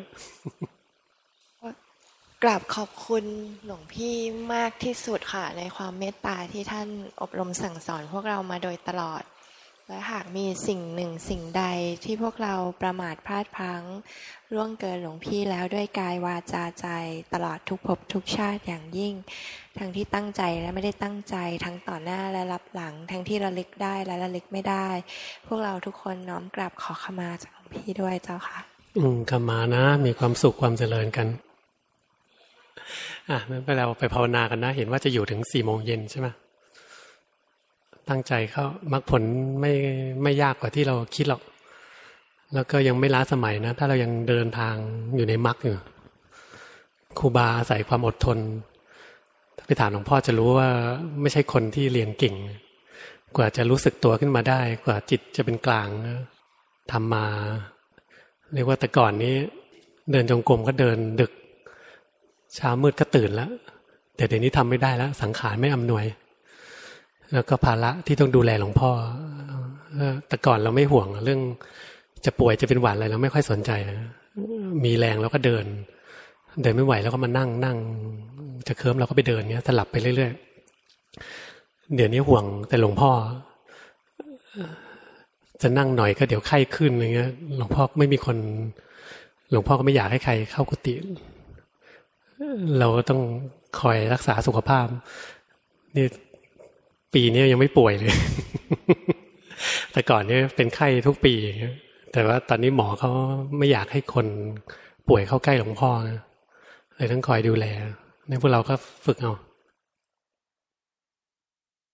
กราบขอบคุณหลวงพี่มากที่สุดค่ะในความเมตตาที่ท่านอบรมสั่งสอนพวกเรามาโดยตลอดและหากมีสิ่งหนึ่งสิ่งใดที่พวกเราประมาทพลาดพลั้งล่วงเกินหลวงพี่แล้วด้วยกายวาจาใจตลอดทุกภพทุกชาติอย่างยิ่งทั้งที่ตั้งใจและไม่ได้ตั้งใจทั้งต่อหน้าและรับหลังทั้งที่ระลึกได้และระลึกไม่ได้พวกเราทุกคนน้อมกราบขอขมาจากหลวงพี่ด้วยเจ้าค่ะอืมขมานะมีความสุขความเจริญกันอ่ะงั้นไปเราไปภาวนากันนะเห็นว่าจะอยู่ถึงสี่โมงเย็นใช่ไหมตั้งใจเข้ามรรคผลไม่ไม่ยากกว่าที่เราคิดหรอกแล้วก็ยังไม่ล้าสมัยนะถ้าเรายังเดินทางอยู่ในมรรคอยู่ครูบาอาศัยความอดทนถ้าไปถามหลวงพ่อจะรู้ว่าไม่ใช่คนที่เรียนเก่งกว่าจะรู้สึกตัวขึ้นมาได้กว่าจิตจะเป็นกลางทำมาเรียกว่าแต่ก่อนนี้เดินจงกรมก็เดินดึกเช้ามืดก็ตื่นแล้วแต่เดี๋ยวนี้ทำไม่ได้แล้วสังขารไม่อำนวยแล้วก็ภาระที่ต้องดูแลหลวงพ่อแต่ก่อนเราไม่ห่วงเรื่องจะป่วยจะเป็นหวัดอะไรเราไม่ค่อยสนใจมีแรงแล้วก็เดินเดินไม่ไหวแล้วก็มานั่งนั่งจะเคิร์มเราก็ไปเดินเนี้ยสลับไปเรื่อยๆเดี๋ยวนี้ห่วงแต่หลวงพ่อจะนั่งหน่อยก็เดี๋ยวไข้ขึ้นอะไรเงี้ยหลวงพ่อไม่มีคนหลวงพ่อก็ไม่อยากให้ใครเข้ากุฏิเราก็ต้องคอยรักษาสุขภาพนี่ปีนี้ยังไม่ป่วยเลยแต่ก่อนเนี่ยเป็นไข้ทุกปีแต่ว่าตอนนี้หมอเขาไม่อยากให้คนป่วยเข้าใกล้หลวงพ่อเลยต้องคอยดูแลนี่พวกเราก็ฝึกเอา